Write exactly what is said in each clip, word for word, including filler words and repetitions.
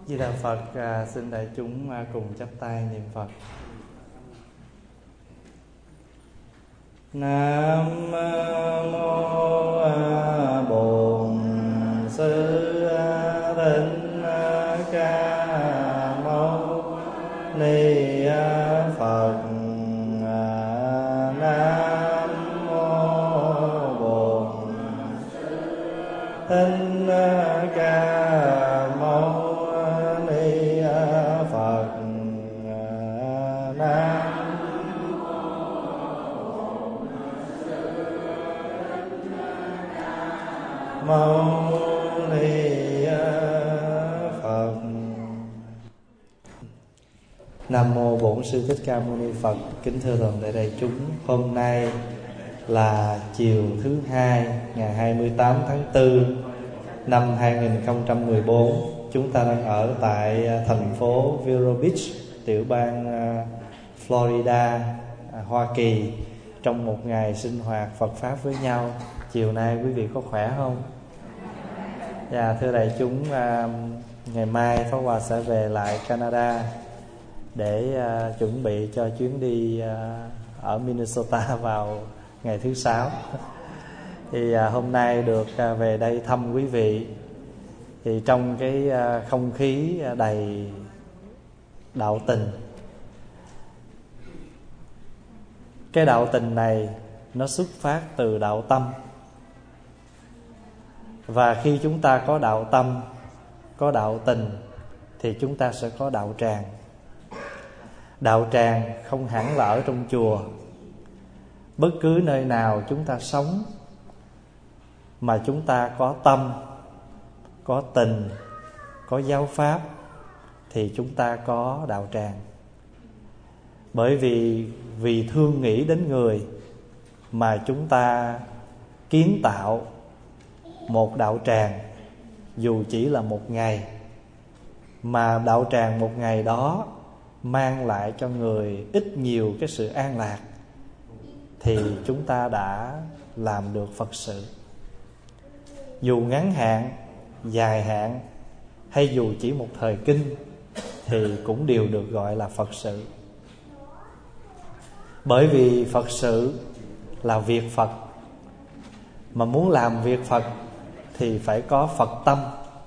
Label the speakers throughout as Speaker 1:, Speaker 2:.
Speaker 1: Di Đà Phật. À, xin đại chúng à, cùng chắp tay niệm Phật. Nam mô à, Bổn Sư Thích Ca Mâu Ni Phật. À, Nam mô Bổn Sư Thích Ca Mâu Ni Phật. À, Nam Mâu Ni Phật. Nam mô Bổn Sư Thích Ca Mâu Ni Phật. Kính thưa toàn thể đại chúng, hôm nay là chiều thứ hai ngày hai mươi tám tháng tư năm hai nghìn không trăm mười bốn. Chúng ta đang ở tại thành phố Vero Beach, tiểu bang Florida, Hoa Kỳ, trong một ngày sinh hoạt Phật Pháp với nhau. Chiều nay quý vị có khỏe không? Dạ, thưa đại chúng, ngày mai Pháp Hòa sẽ về lại Canada để chuẩn bị cho chuyến đi ở Minnesota vào ngày thứ sáu. Thì hôm nay được về đây thăm quý vị, thì trong cái không khí đầy đạo tình. Cái đạo tình này nó xuất phát từ đạo tâm. Và khi chúng ta có đạo tâm, có đạo tình, thì chúng ta sẽ có đạo tràng. Đạo tràng không hẳn là ở trong chùa. Bất cứ nơi nào chúng ta sống mà chúng ta có tâm, có tình, có giáo pháp, thì chúng ta có đạo tràng. Bởi vì vì thương nghĩ đến người mà chúng ta kiến tạo một đạo tràng, dù chỉ là một ngày, mà đạo tràng một ngày đó mang lại cho người ít nhiều cái sự an lạc, thì chúng ta đã làm được Phật sự. Dù ngắn hạn, dài hạn, hay dù chỉ một thời kinh, thì cũng đều được gọi là Phật sự. Bởi vì Phật sự là việc Phật. Mà muốn làm việc Phật thì phải có Phật tâm.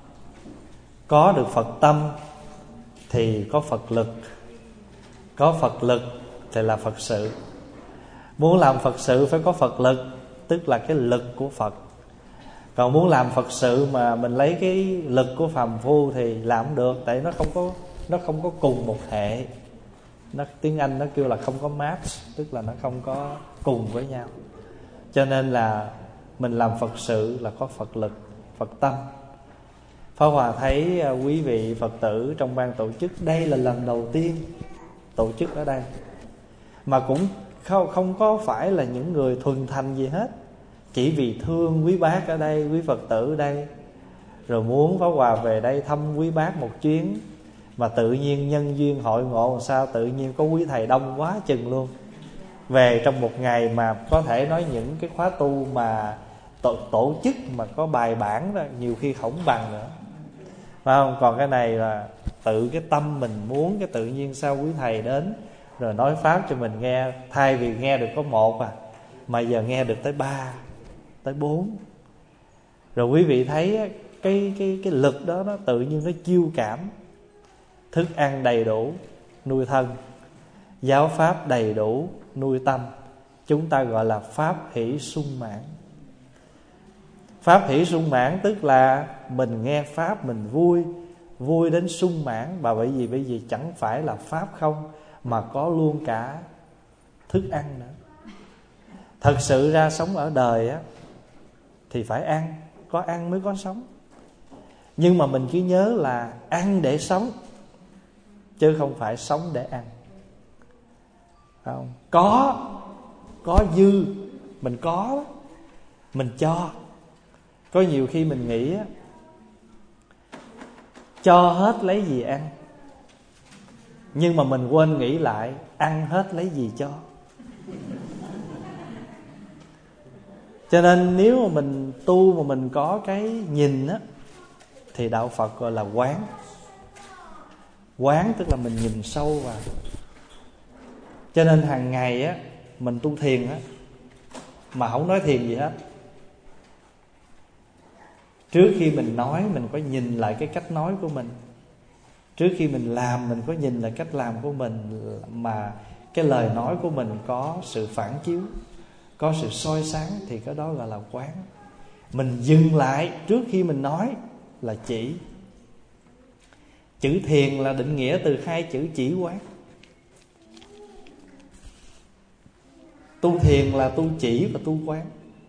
Speaker 1: Có được Phật tâm thì có Phật lực. Có Phật lực thì là Phật sự. Muốn làm Phật sự phải có Phật lực, tức là cái lực của Phật. Còn muốn làm Phật sự mà mình lấy cái lực của phàm phu thì làm không được. Tại nó không có Nó không có cùng một hệ. Nó, tiếng Anh nó kêu là không có match, tức là nó không có cùng với nhau. Cho nên là mình làm Phật sự là có Phật lực, Phật tâm. Pháp Hòa thấy quý vị Phật tử trong ban tổ chức, đây là lần đầu tiên tổ chức ở đây, mà cũng không, không có phải là những người thuần thành gì hết. Chỉ vì thương quý bác ở đây, quý Phật tử ở đây, rồi muốn Pháp Hòa về đây thăm quý bác một chuyến. Mà tự nhiên nhân duyên hội ngộ làm sao tự nhiên có quý thầy đông quá chừng luôn. Về trong một ngày mà có thể nói những cái khóa tu mà tổ, tổ chức mà có bài bản đó, nhiều khi không bằng nữa, phải không? Còn cái này là tự cái tâm mình muốn, cái tự nhiên sao quý thầy đến rồi nói pháp cho mình nghe. Thay vì nghe được có một à, mà giờ nghe được tới ba, tới bốn. Rồi quý vị thấy cái, cái, cái lực đó nó tự nhiên nó chiêu cảm. Thức ăn đầy đủ nuôi thân, giáo pháp đầy đủ nuôi tâm. Chúng ta gọi là pháp hỷ sung mãn. Pháp hỷ sung mãn tức là mình nghe pháp mình vui, vui đến sung mãn. Và bởi vì bởi vì chẳng phải là pháp không, mà có luôn cả thức ăn nữa. Thật sự ra sống ở đời á, thì phải ăn, có ăn mới có sống. Nhưng mà mình cứ nhớ là ăn để sống, chứ không phải sống để ăn. Không? Có Có dư, mình có, mình cho. Có nhiều khi mình nghĩ á, cho hết lấy gì ăn. Nhưng mà mình quên nghĩ lại, ăn hết lấy gì cho. Cho nên nếu mà mình tu mà mình có cái nhìn á, thì đạo Phật gọi là quán. Quán tức là mình nhìn sâu vào. Cho nên hàng ngày á, mình tu thiền á, mà không nói thiền gì hết. Trước khi mình nói, mình có nhìn lại cái cách nói của mình. Trước khi mình làm, mình có nhìn lại cách làm của mình, mà cái lời nói của mình có sự phản chiếu, có sự soi sáng, thì cái đó gọi là quán. Mình dừng lại trước khi mình nói là chỉ. Chữ thiền là định nghĩa từ hai chữ chỉ quán. Tu thiền là tu chỉ và tu quán.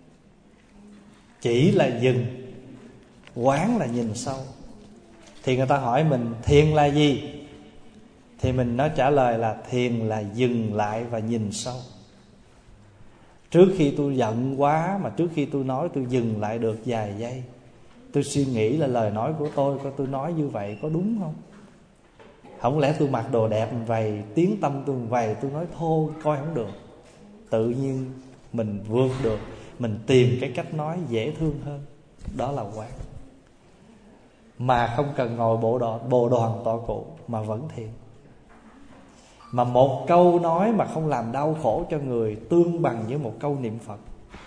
Speaker 1: Chỉ là dừng, quán là nhìn sâu. Thì người ta hỏi mình thiền là gì, thì mình nói trả lời là thiền là dừng lại và nhìn sâu. Trước khi tôi giận quá, mà trước khi tôi nói, tôi dừng lại được vài giây. Tôi suy nghĩ là lời nói của tôi, có tôi nói như vậy có đúng không? Không lẽ tôi mặc đồ đẹp vậy, tiếng tâm tôi vậy, tôi nói thô coi không được. Tự nhiên mình vượt được, mình tìm cái cách nói dễ thương hơn. Đó là quán. Mà không cần ngồi bộ đoàn, bồ đoàn tọa cụ, mà vẫn thiền. Mà một câu nói mà không làm đau khổ cho người, tương bằng với một câu niệm Phật.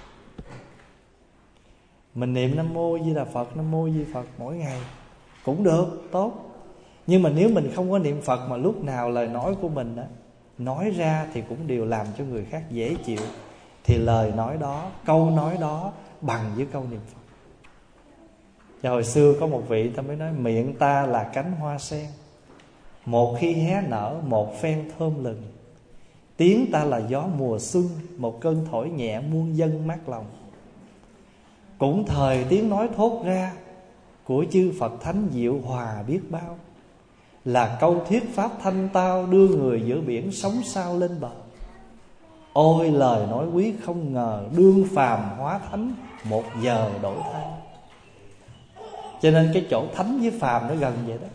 Speaker 1: Mình niệm Nam Mô Di Đà Phật, Nam Mô Di Phật mỗi ngày cũng được, tốt. Nhưng mà nếu mình không có niệm Phật, mà lúc nào lời nói của mình á, nói ra thì cũng đều làm cho người khác dễ chịu, thì lời nói đó, câu nói đó bằng với câu niệm Phật. Và hồi xưa có một vị ta mới nói, miệng ta là cánh hoa sen, một khi hé nở một phen thơm lừng. Tiếng ta là gió mùa xuân, một cơn thổi nhẹ muôn dân mát lòng. Cũng thời tiếng nói thốt ra của chư Phật Thánh diệu hòa biết bao, là câu thuyết pháp thanh tao, đưa người giữa biển sống sao lên bờ. Ôi lời nói quý không ngờ, đương phàm hóa thánh, một giờ đổi thay. Cho nên cái chỗ thánh với phàm nó gần vậy đó.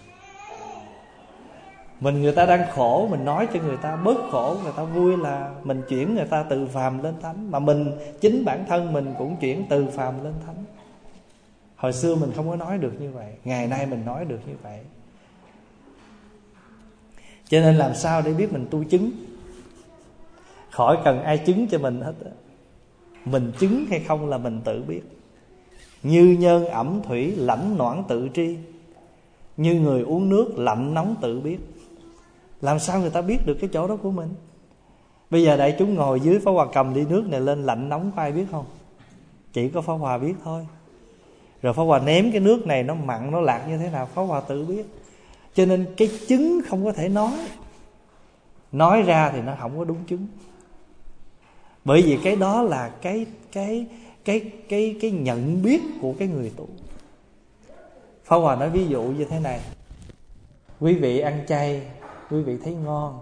Speaker 1: Mình người ta đang khổ, mình nói cho người ta bớt khổ, người ta vui là mình chuyển người ta từ phàm lên thánh. Mà mình, chính bản thân mình cũng chuyển từ phàm lên thánh. Hồi xưa mình không có nói được như vậy, ngày nay mình nói được như vậy. Cho nên làm sao để biết mình tu chứng? Khỏi cần ai chứng cho mình hết. Mình chứng hay không là mình tự biết. Như nhân ẩm thủy, lãnh noãn tự tri. Như người uống nước, lạnh nóng tự biết. Làm sao người ta biết được cái chỗ đó của mình? Bây giờ đại chúng ngồi dưới, Pháp Hòa cầm ly nước này lên, lạnh nóng có ai biết không? Chỉ có Pháp Hòa biết thôi. Rồi Pháp Hòa ném cái nước này, nó mặn, nó lạc như thế nào, Pháp Hòa tự biết. Cho nên cái chứng không có thể nói. Nói ra thì nó không có đúng chứng. Bởi vì cái đó là cái cái cái cái cái nhận biết của cái người tu. Pháp Hòa nói ví dụ như thế này. Quý vị ăn chay, quý vị thấy ngon,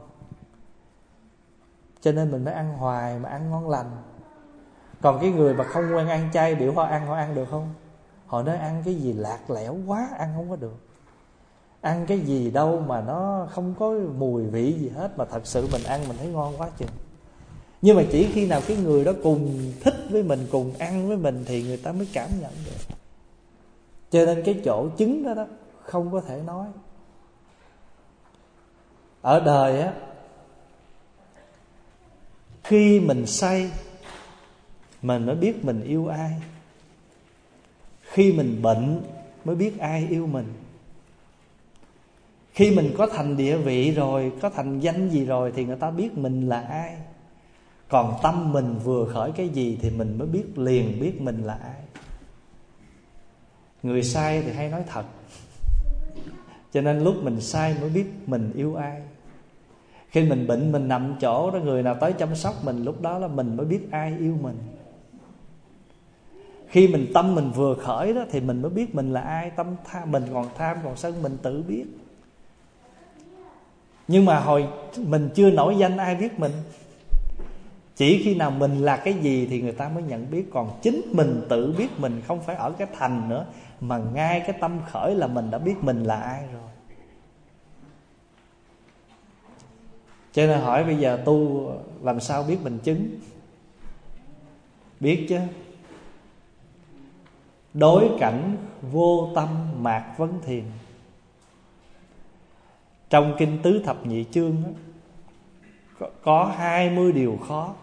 Speaker 1: cho nên mình mới ăn hoài mà ăn ngon lành. Còn cái người mà không quen ăn chay, biểu họ ăn, họ ăn được không? Họ nói ăn cái gì lạc lẽo quá, ăn không có được. Ăn cái gì đâu mà nó không có mùi vị gì hết, mà thật sự mình ăn mình thấy ngon quá chừng. Nhưng mà chỉ khi nào cái người đó cùng thích với mình, cùng ăn với mình, thì người ta mới cảm nhận được. Cho nên cái chỗ chứng đó đó không có thể nói. Ở đời á, khi mình say mình mới biết mình yêu ai. Khi mình bệnh mới biết ai yêu mình. Khi mình có thành địa vị rồi, có thành danh gì rồi, thì người ta biết mình là ai. Còn tâm mình vừa khởi cái gì thì mình mới biết liền biết mình là ai. Người sai thì hay nói thật, cho nên lúc mình sai mới biết mình yêu ai. Khi mình bệnh, mình nằm chỗ đó, người nào tới chăm sóc mình, lúc đó là mình mới biết ai yêu mình. Khi mình tâm mình vừa khởi đó, thì mình mới biết mình là ai. Tâm tham, mình còn tham còn sân, mình tự biết. Nhưng mà hồi mình chưa nổi danh, ai biết mình? Chỉ khi nào mình là cái gì thì người ta mới nhận biết. Còn chính mình tự biết mình, không phải ở cái thành nữa, mà ngay cái tâm khởi là mình đã biết mình là ai rồi. Cho nên hỏi bây giờ tu làm sao biết mình chứng? Biết chứ. Đối cảnh vô tâm mạc vấn thiền. Trong kinh Tứ Thập Nhị Chương đó, có, có hai mươi điều khó.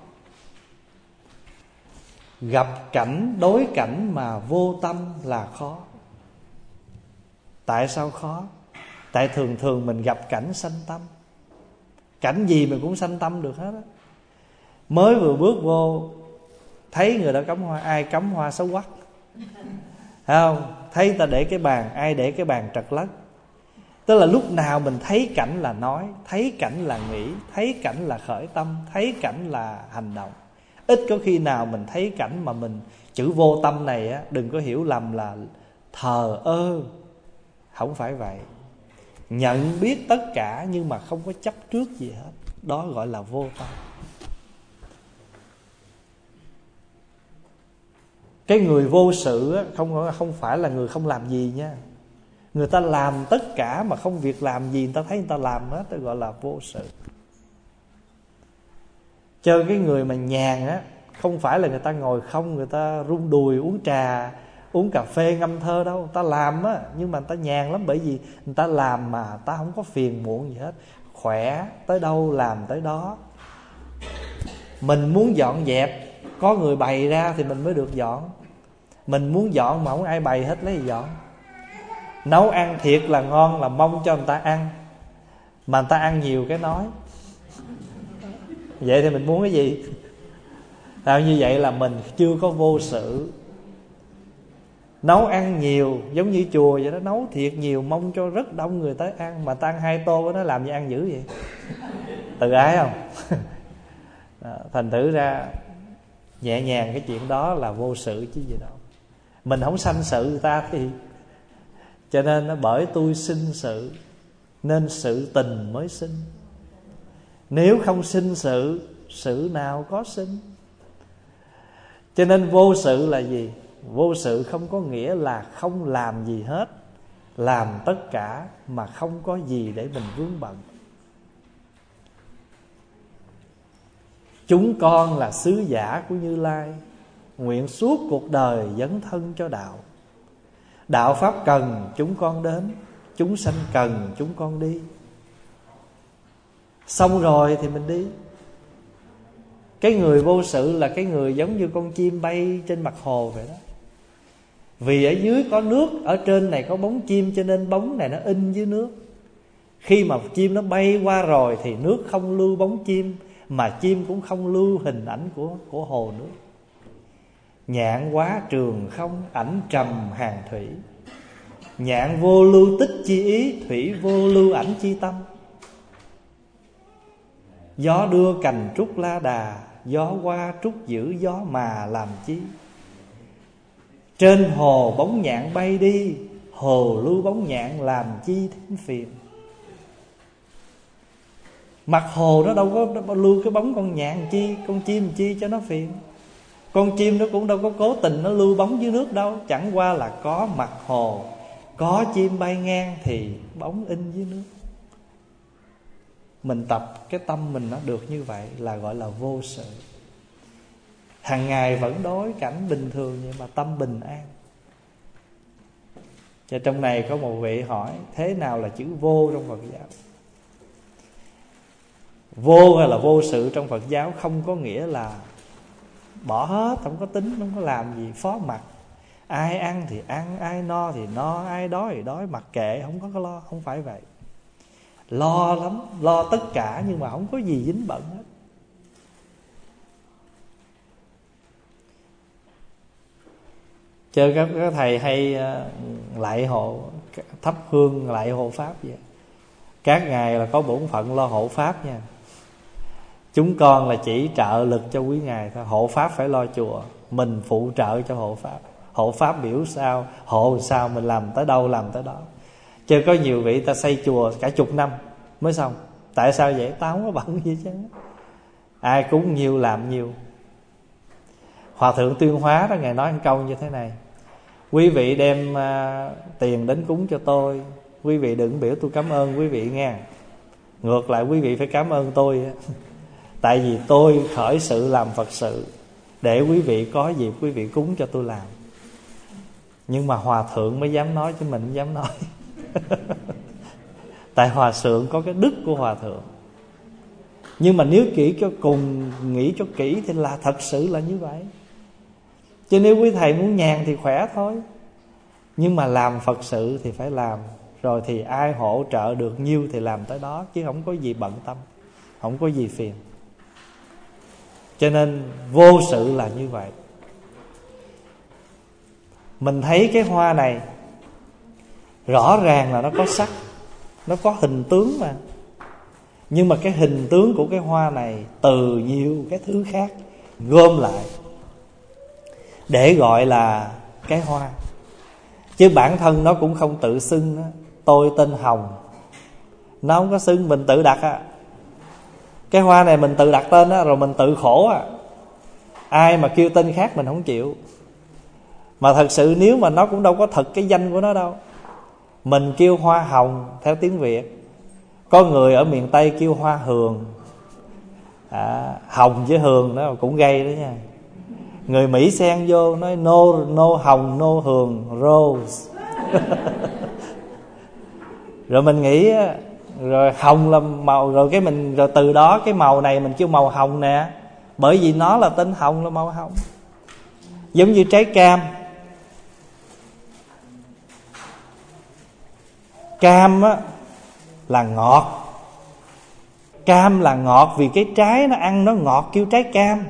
Speaker 1: Gặp cảnh đối cảnh mà vô tâm là khó. Tại sao khó? Tại thường thường mình gặp cảnh sanh tâm. Cảnh gì mình cũng sanh tâm được hết á. Mới vừa bước vô thấy người đó cắm hoa, ai cắm hoa xấu quắc, thấy không? Thấy ta để cái bàn, ai để cái bàn trật lất. Tức là lúc nào mình thấy cảnh là nói, thấy cảnh là nghĩ, thấy cảnh là khởi tâm, thấy cảnh là hành động. Ít có khi nào mình thấy cảnh mà mình, chữ vô tâm này á, đừng có hiểu lầm là thờ ơ. Không phải vậy. Nhận biết tất cả nhưng mà không có chấp trước gì hết, đó gọi là vô tâm. Cái người vô sự á, không, không phải là người không làm gì nha. Người ta làm tất cả mà không việc làm gì, người ta thấy người ta làm hết, đó gọi là vô sự. Cho cái người mà nhàn á, không phải là người ta ngồi không, người ta rung đùi uống trà, uống cà phê ngâm thơ đâu. Người ta làm á, nhưng mà người ta nhàn lắm. Bởi vì người ta làm mà ta không có phiền muộn gì hết. Khỏe tới đâu làm tới đó. Mình muốn dọn dẹp, có người bày ra thì mình mới được dọn. Mình muốn dọn mà không ai bày hết, lấy gì dọn. Nấu ăn thiệt là ngon là mong cho người ta ăn, mà người ta ăn nhiều cái nói. Vậy thì mình muốn cái gì? Nào như vậy là mình chưa có vô sự. Nấu ăn nhiều giống như chùa vậy đó, nấu thiệt nhiều mong cho rất đông người tới ăn, mà ta ăn hai tô nó làm gì ăn dữ vậy? Tự ái không? Đó, thành thử ra nhẹ nhàng cái chuyện đó là vô sự chứ gì đâu. Mình không sanh sự người ta thì, cho nên nó bởi tôi sinh sự nên sự tình mới sinh. Nếu không sinh sự, sự nào có sinh. Cho nên vô sự là gì? Vô sự không có nghĩa là không làm gì hết, làm tất cả mà không có gì để mình vướng bận. Chúng con là sứ giả của Như Lai, nguyện suốt cuộc đời dấn thân cho đạo. Đạo pháp cần chúng con đến, chúng sanh cần chúng con đi. Xong rồi thì mình đi. Cái người vô sự là cái người giống như con chim bay trên mặt hồ vậy đó. Vì ở dưới có nước, ở trên này có bóng chim, cho nên bóng này nó in dưới nước. Khi mà chim nó bay qua rồi thì nước không lưu bóng chim, mà chim cũng không lưu hình ảnh của, của hồ nước. Nhạn quá trường không, ảnh trầm hàng thủy. Nhạn vô lưu tích chi ý, thủy vô lưu ảnh chi tâm. Gió đưa cành trúc la đà, gió qua trúc giữ gió mà làm chi. Trên hồ bóng nhạn bay đi, hồ lưu bóng nhạn làm chi thêm phiền. Mặt hồ nó đâu có lưu cái bóng con nhạn chi, con chim chi cho nó phiền. Con chim nó cũng đâu có cố tình nó lưu bóng dưới nước đâu. Chẳng qua là có mặt hồ, có chim bay ngang thì bóng in dưới nước. Mình tập cái tâm mình nó được như vậy là gọi là vô sự. Hàng ngày vẫn đối cảnh bình thường vậy mà tâm bình an. Và trong này có một vị hỏi thế nào là chữ vô trong Phật giáo. Vô hay là vô sự trong Phật giáo không có nghĩa là bỏ hết, không có tính, không có làm gì, phó mặc. Ai ăn thì ăn, ai no thì no, ai đói thì đói, mặc kệ, không có cái lo. Không phải vậy. Lo lắm, lo tất cả nhưng mà không có gì dính bận hết. Chơi các, các thầy hay lại hộ, thắp hương lại hộ Pháp vậy. Các ngài là có bổn phận lo hộ Pháp nha. Chúng con là chỉ trợ lực cho quý ngài thôi. Hộ Pháp phải lo chùa, mình phụ trợ cho hộ Pháp. Hộ Pháp biểu sao, hộ sao, mình làm tới đâu làm tới đó. Chứ có nhiều vị ta xây chùa cả chục năm mới xong. Tại sao vậy? Tao không có bận gì chứ. Ai cúng nhiều làm nhiều. Hòa thượng Tuyên Hóa đó, ngài nói một câu như thế này: quý vị đem uh, tiền đến cúng cho tôi, quý vị đừng biểu tôi cảm ơn quý vị nghe. Ngược lại quý vị phải cảm ơn tôi. Tại vì tôi khởi sự làm Phật sự, để quý vị có dịp quý vị cúng cho tôi làm. Nhưng mà Hòa thượng mới dám nói, chứ mình không dám nói. Tại hòa thượng có cái đức của hòa thượng. Nhưng mà nếu kỹ cho cùng, nghĩ cho kỹ thì là thật sự là như vậy. Chứ nếu quý thầy muốn nhàn thì khỏe thôi, nhưng mà làm Phật sự thì phải làm. Rồi thì ai hỗ trợ được nhiêu thì làm tới đó, chứ không có gì bận tâm, không có gì phiền. Cho nên vô sự là như vậy. Mình thấy cái hoa này rõ ràng là nó có sắc, nó có hình tướng mà. Nhưng mà cái hình tướng của cái hoa này từ nhiều cái thứ khác gom lại để gọi là cái hoa. Chứ bản thân nó cũng không tự xưng đó, tôi tên Hồng. Nó không có xưng, mình tự đặt á. Cái hoa này mình tự đặt tên á, rồi mình tự khổ á. Ai mà kêu tên khác mình không chịu. Mà thật sự nếu mà nó cũng đâu có thật cái danh của nó đâu. Mình kêu hoa hồng theo tiếng Việt, có người ở miền Tây kêu hoa hường. à, Hồng với hường đó cũng gây đó nha. Người Mỹ xen vô nói no, no hồng, no hường, rose. Rồi mình nghĩ rồi hồng là màu, rồi cái mình rồi từ đó cái màu này mình kêu màu hồng nè, bởi vì nó là tên hồng, là màu hồng. Giống như trái cam. Cam á là ngọt. Cam là ngọt vì cái trái nó ăn nó ngọt, kêu trái cam.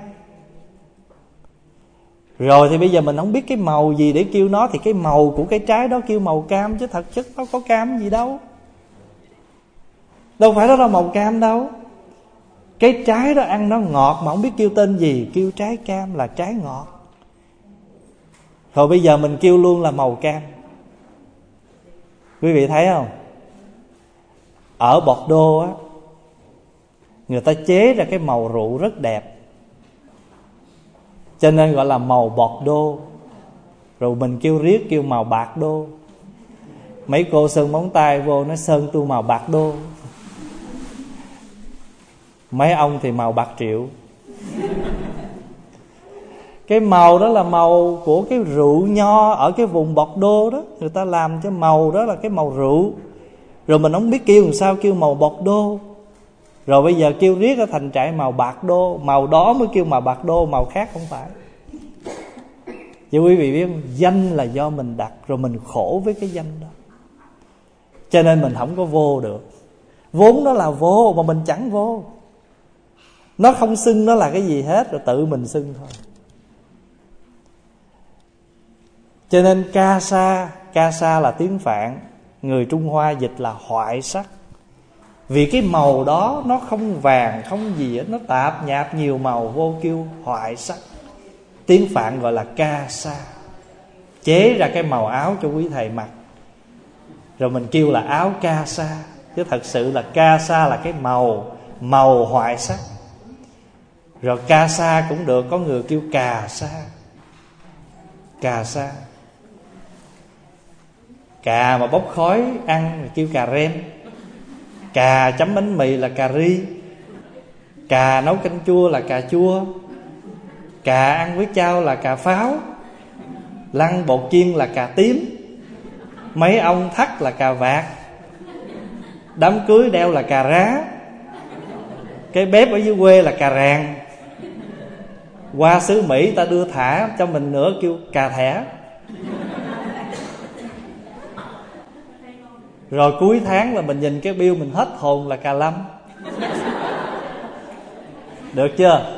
Speaker 1: Rồi thì bây giờ mình không biết cái màu gì để kêu nó, thì cái màu của cái trái đó kêu màu cam, chứ thật chất nó có cam gì đâu. Đâu phải đó là màu cam đâu. Cái trái đó ăn nó ngọt mà không biết kêu tên gì, kêu trái cam là trái ngọt. Rồi bây giờ mình kêu luôn là màu cam. Quý vị thấy không? Ở Bordeaux á, người ta chế ra cái màu rượu rất đẹp, cho nên gọi là màu Bordeaux. Rồi mình kêu riết kêu màu bạc đô. Mấy cô sơn móng tay vô nói sơn tôi màu bạc đô. Mấy ông thì màu bạc triệu. Cái màu đó là màu của cái rượu nho ở cái vùng Bordeaux đó. Người ta làm cho màu đó là cái màu rượu. Rồi mình không biết kêu làm sao kêu màu Bordeaux. Rồi bây giờ kêu riết ở thành trại màu bạc đô. Màu đó mới kêu màu bạc đô, màu khác không phải. Chứ quý vị biết không? Danh là do mình đặt, rồi mình khổ với cái danh đó. Cho nên mình không có vô được. Vốn nó là vô mà mình chẳng vô. Nó không xưng nó là cái gì hết, rồi tự mình xưng thôi. Cho nên ca sa, ca sa là tiếng Phạn, người Trung Hoa dịch là hoại sắc. Vì cái màu đó nó không vàng, không gì hết, nó tạp nhạp nhiều màu vô kêu hoại sắc. Tiếng Phạn gọi là ca sa. Chế ra cái màu áo cho quý thầy mặc, rồi mình kêu là áo ca sa. Chứ thật sự là ca sa là cái màu, màu hoại sắc. Rồi ca sa cũng được, có người kêu cà sa. Cà sa. Cà mà bốc khói ăn kêu cà rem. Cà chấm bánh mì là cà ri. Cà nấu canh chua là cà chua. Cà ăn với chao là cà pháo. Lăn bột chiên là cà tím. Mấy ông thắt là cà vạt. Đám cưới đeo là cà rá. Cái bếp ở dưới quê là cà ràng. Qua xứ Mỹ ta đưa thả cho mình nữa kêu cà thẻ. Rồi cuối tháng là mình nhìn cái bill mình hết hồn là cà lâm. Được chưa?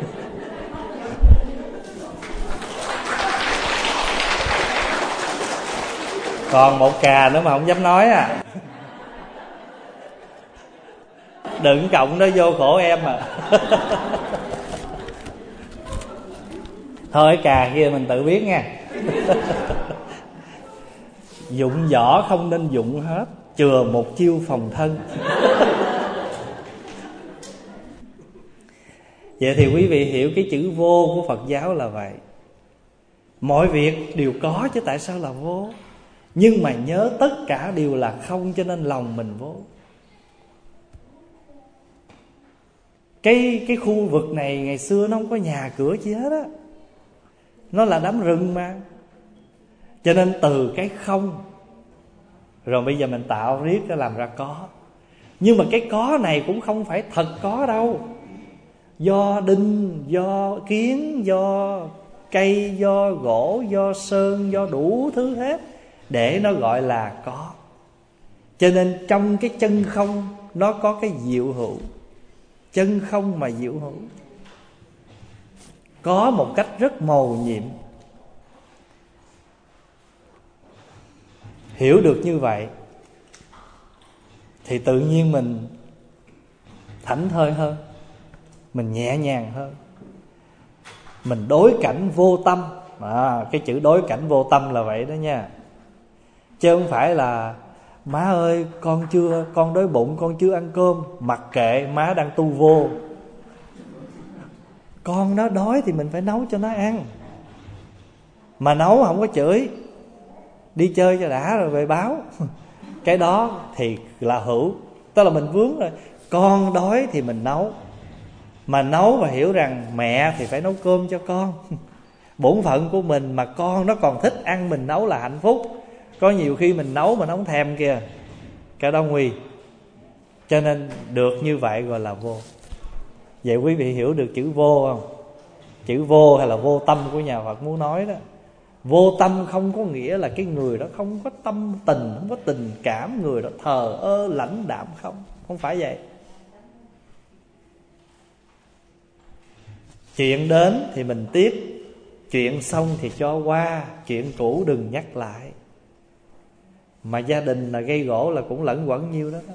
Speaker 1: Còn một cà nữa mà không dám nói à. Đừng cộng nó vô khổ em à. Thôi cà kia mình tự biết nha. Dụng võ không nên dụng hết, chừa một chiêu phòng thân. Vậy thì quý vị hiểu cái chữ vô của Phật giáo là vậy. Mọi việc đều có chứ tại sao là vô. Nhưng mà nhớ tất cả đều là không, cho nên lòng mình vô. Cái, cái khu vực này ngày xưa nó không có nhà cửa chi hết á. Nó là đám rừng mà. Cho nên từ cái không, rồi bây giờ mình tạo riết nó làm ra có. Nhưng mà cái có này cũng không phải thật có đâu. Do đinh, do kiến, do cây, do gỗ, do sơn, do đủ thứ hết để nó gọi là có. Cho nên trong cái chân không nó có cái diệu hữu. Chân không mà diệu hữu, có một cách rất mầu nhiệm. Hiểu được như vậy thì tự nhiên mình thảnh thơi hơn, mình nhẹ nhàng hơn. Mình đối cảnh vô tâm. à, Cái chữ đối cảnh vô tâm là vậy đó nha. Chứ không phải là má ơi con chưa, con đói bụng, con chưa ăn cơm, mặc kệ má đang tu vô. Con nó đói thì mình phải nấu cho nó ăn. Mà nấu không có chửi, đi chơi cho đã rồi về báo. Cái đó thì là hữu. Tức là mình vướng rồi. Con đói thì mình nấu. Mà nấu và hiểu rằng mẹ thì phải nấu cơm cho con. Bổn phận của mình, mà con nó còn thích ăn mình nấu là hạnh phúc. Có nhiều khi mình nấu mà nó không thèm kìa, cái đó nguy. Cho nên được như vậy gọi là vô. Vậy quý vị hiểu được chữ vô không? Chữ vô hay là vô tâm của nhà Phật muốn nói đó. Vô tâm không có nghĩa là cái người đó không có tâm tình, không có tình cảm, người đó thờ ơ lãnh đạm, không. Không phải vậy. Chuyện đến thì mình tiếp, chuyện xong thì cho qua, chuyện cũ đừng nhắc lại. Mà gia đình là gây gỗ là cũng lẫn quẩn nhiêu đó, đó.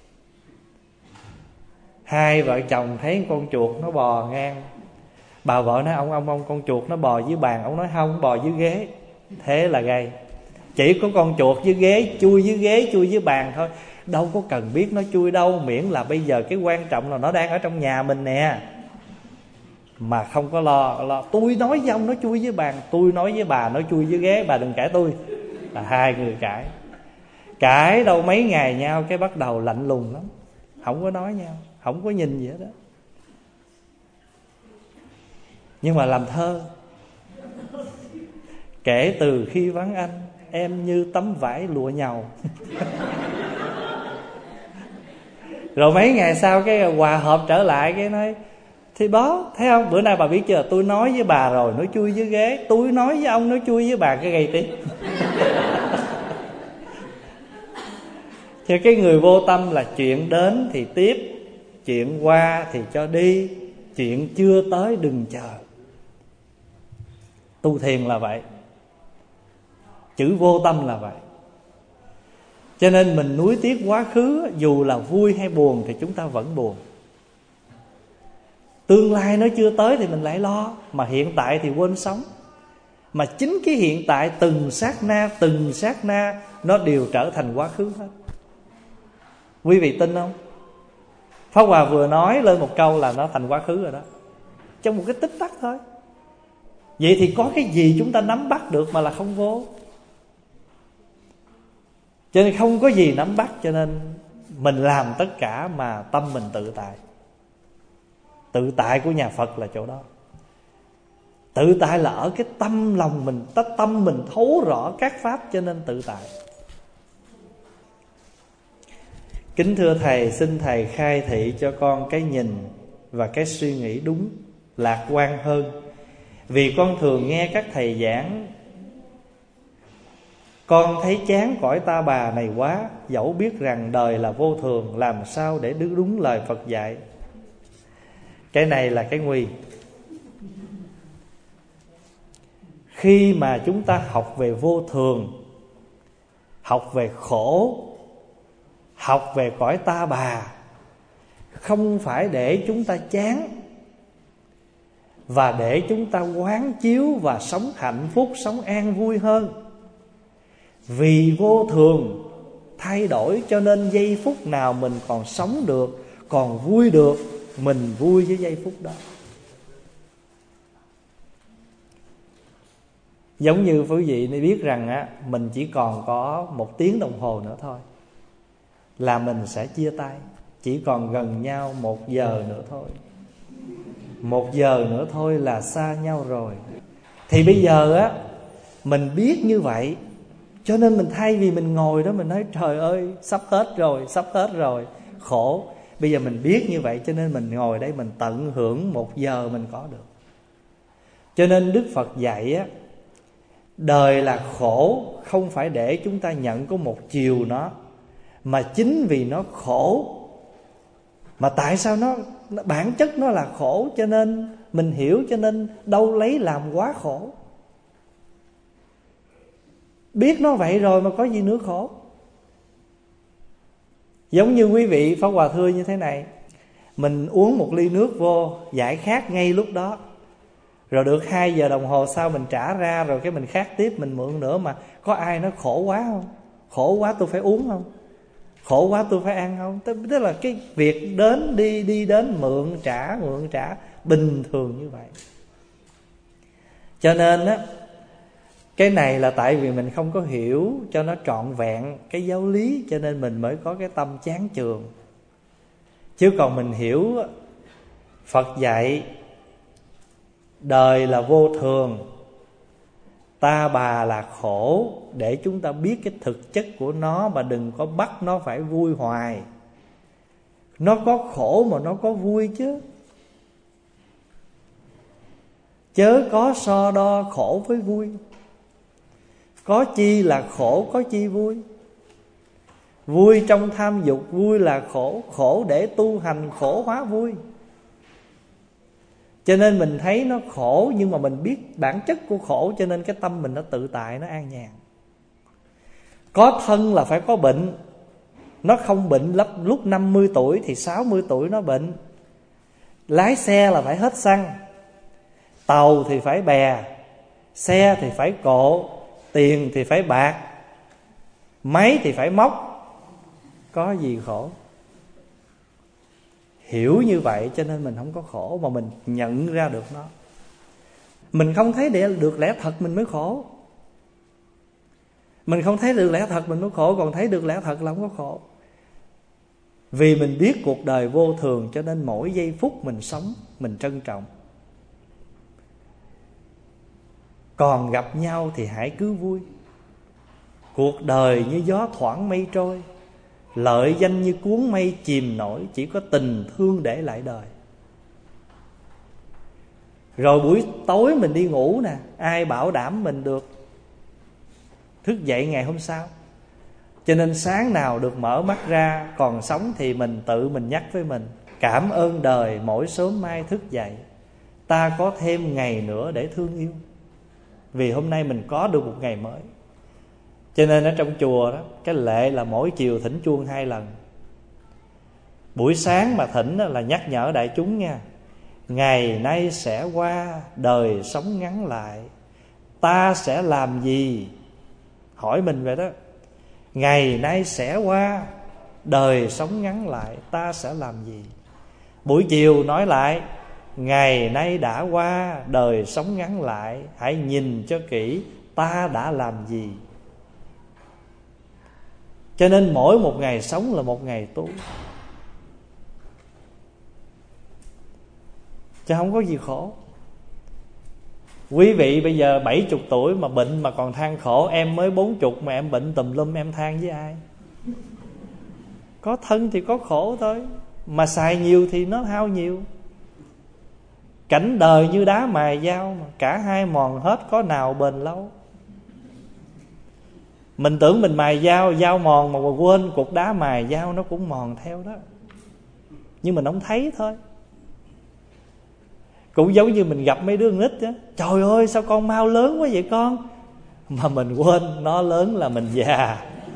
Speaker 1: Hai vợ chồng thấy con chuột nó bò ngang, bà vợ nói ông ông ông con chuột nó bò dưới bàn, ông nói không, bò dưới ghế. Thế là gây. Chỉ có con chuột dưới ghế, chui dưới ghế, chui dưới bàn thôi. Đâu có cần biết nó chui đâu, miễn là bây giờ cái quan trọng là nó đang ở trong nhà mình nè. Mà không có lo, lo tôi nói với ông nó chui dưới bàn, tôi nói với bà nó chui dưới ghế, bà đừng cãi tôi. Là hai người cãi. Cãi đâu mấy ngày nhau cái bắt đầu lạnh lùng lắm, không có nói nhau, không có nhìn gì hết đó. Nhưng mà làm thơ: kể từ khi vắng anh, em như tấm vải lụa nhàu. Rồi mấy ngày sau cái hòa hợp trở lại, cái nói thì đó, thấy không, bữa nay bà biết chưa, tôi nói với bà rồi nó chui dưới ghế, tôi nói với ông nó chui với bà, cái gây tí. Thì cái người vô tâm là chuyện đến thì tiếp, chuyện qua thì cho đi, chuyện chưa tới đừng chờ. Tu thiền là vậy, chữ vô tâm là vậy. Cho nên mình nuối tiếc quá khứ, dù là vui hay buồn thì chúng ta vẫn buồn. Tương lai nó chưa tới thì mình lại lo, mà hiện tại thì quên sống. Mà chính cái hiện tại từng sát na, từng sát na nó đều trở thành quá khứ hết. Quý vị tin không? Pháp Hòa vừa nói lên một câu là nó thành quá khứ rồi đó, trong một cái tích tắc thôi. Vậy thì có cái gì chúng ta nắm bắt được mà là không vô? Cho nên không có gì nắm bắt, cho nên mình làm tất cả mà tâm mình tự tại. Tự tại của nhà Phật là chỗ đó. Tự tại là ở cái tâm lòng mình, tâm mình thấu rõ các pháp, cho nên tự tại. Kính thưa Thầy, xin Thầy khai thị cho con cái nhìn và cái suy nghĩ đúng, lạc quan hơn. Vì con thường nghe các thầy giảng, con thấy chán cõi ta bà này quá. Dẫu biết rằng đời là vô thường, làm sao để đúng, đúng lời Phật dạy. Cái này là cái nguy. Khi mà chúng ta học về vô thường, học về khổ, học về cõi ta bà, không phải để chúng ta chán, và để chúng ta quán chiếu và sống hạnh phúc, sống an vui hơn. Vì vô thường thay đổi, cho nên giây phút nào mình còn sống được, còn vui được, mình vui với giây phút đó. Giống như quý vị nên biết rằng á, mình chỉ còn có một tiếng đồng hồ nữa thôi là mình sẽ chia tay. Chỉ còn gần nhau một giờ nữa thôi. Một giờ nữa thôi là xa nhau rồi. Thì bây giờ á, mình biết như vậy, cho nên mình thay vì mình ngồi đó mình nói trời ơi sắp hết rồi, sắp hết rồi, khổ. Bây giờ mình biết như vậy cho nên mình ngồi đây mình tận hưởng một giờ mình có được. Cho nên Đức Phật dạy á, đời là khổ không phải để chúng ta nhận có một chiều nó, mà chính vì nó khổ. Mà tại sao nó, bản chất nó là khổ, cho nên mình hiểu, cho nên đâu lấy làm quá khổ. Biết nó vậy rồi mà có gì nữa khổ. Giống như quý vị Pháp Hòa thưa như thế này, mình uống một ly nước vô giải khát ngay lúc đó, rồi được hai giờ đồng hồ sau mình trả ra, rồi cái mình khát tiếp, mình mượn nữa. Mà có ai nói khổ quá không? Khổ quá tôi phải uống không? Khổ quá tôi phải ăn không? Tức là cái việc đến đi đi đến mượn trả mượn trả bình thường như vậy. Cho nên á, cái này là tại vì mình không có hiểu cho nó trọn vẹn cái giáo lý, cho nên mình mới có cái tâm chán chường. Chứ còn mình hiểu Phật dạy đời là vô thường, ta bà là khổ, để chúng ta biết cái thực chất của nó, mà đừng có bắt nó phải vui hoài. Nó có khổ mà nó có vui chứ. Chớ có so đo khổ với vui. Có chi là khổ, có chi vui. Vui trong tham dục, vui là khổ. Khổ để tu hành, khổ hóa vui. Cho nên mình thấy nó khổ, nhưng mà mình biết bản chất của khổ, cho nên cái tâm mình nó tự tại, nó an nhàn. Có thân là phải có bệnh. Nó không bệnh lúc năm mươi tuổi thì sáu mươi tuổi nó bệnh. Lái xe là phải hết xăng, tàu thì phải bè, xe thì phải cộ, tiền thì phải bạc, máy thì phải móc. Có gì khổ. Hiểu như vậy cho nên mình không có khổ, mà mình nhận ra được nó. Mình không thấy được lẽ thật mình mới khổ. Mình không thấy được lẽ thật mình mới khổ. Còn thấy được lẽ thật là không có khổ. Vì mình biết cuộc đời vô thường, cho nên mỗi giây phút mình sống mình trân trọng. Còn gặp nhau thì hãy cứ vui. Cuộc đời như gió thoảng mây trôi, lợi danh như cuốn mây chìm nổi, chỉ có tình thương để lại đời. Rồi buổi tối mình đi ngủ nè, ai bảo đảm mình được thức dậy ngày hôm sau? Cho nên sáng nào được mở mắt ra còn sống thì mình tự mình nhắc với mình, cảm ơn đời mỗi sớm mai thức dậy, ta có thêm ngày nữa để thương yêu. Vì hôm nay mình có được một ngày mới. Cho nên ở trong chùa đó, cái lệ là mỗi chiều thỉnh chuông hai lần. Buổi sáng mà thỉnh là nhắc nhở đại chúng nha, ngày nay sẽ qua, đời sống ngắn lại, ta sẽ làm gì? Hỏi mình vậy đó. Ngày nay sẽ qua, đời sống ngắn lại, ta sẽ làm gì? Buổi chiều nói lại, ngày nay đã qua, đời sống ngắn lại, hãy nhìn cho kỹ, ta đã làm gì? Cho nên mỗi một ngày sống là một ngày tu, chứ không có gì khổ. Quý vị bây giờ bảy mươi tuổi mà bệnh mà còn than khổ, em mới bốn mươi mà em bệnh tùm lum, em than với ai? Có thân thì có khổ thôi, mà xài nhiều thì nó hao nhiều. Cảnh đời như đá mài dao mà, cả hai mòn hết có nào bền lâu. Mình tưởng mình mài dao, dao mòn mà quên cục đá mài dao nó cũng mòn theo đó. Nhưng mình không thấy thôi. Cũng giống như mình gặp mấy đứa nít á, trời ơi sao con mau lớn quá vậy con? Mà mình quên nó lớn là mình già.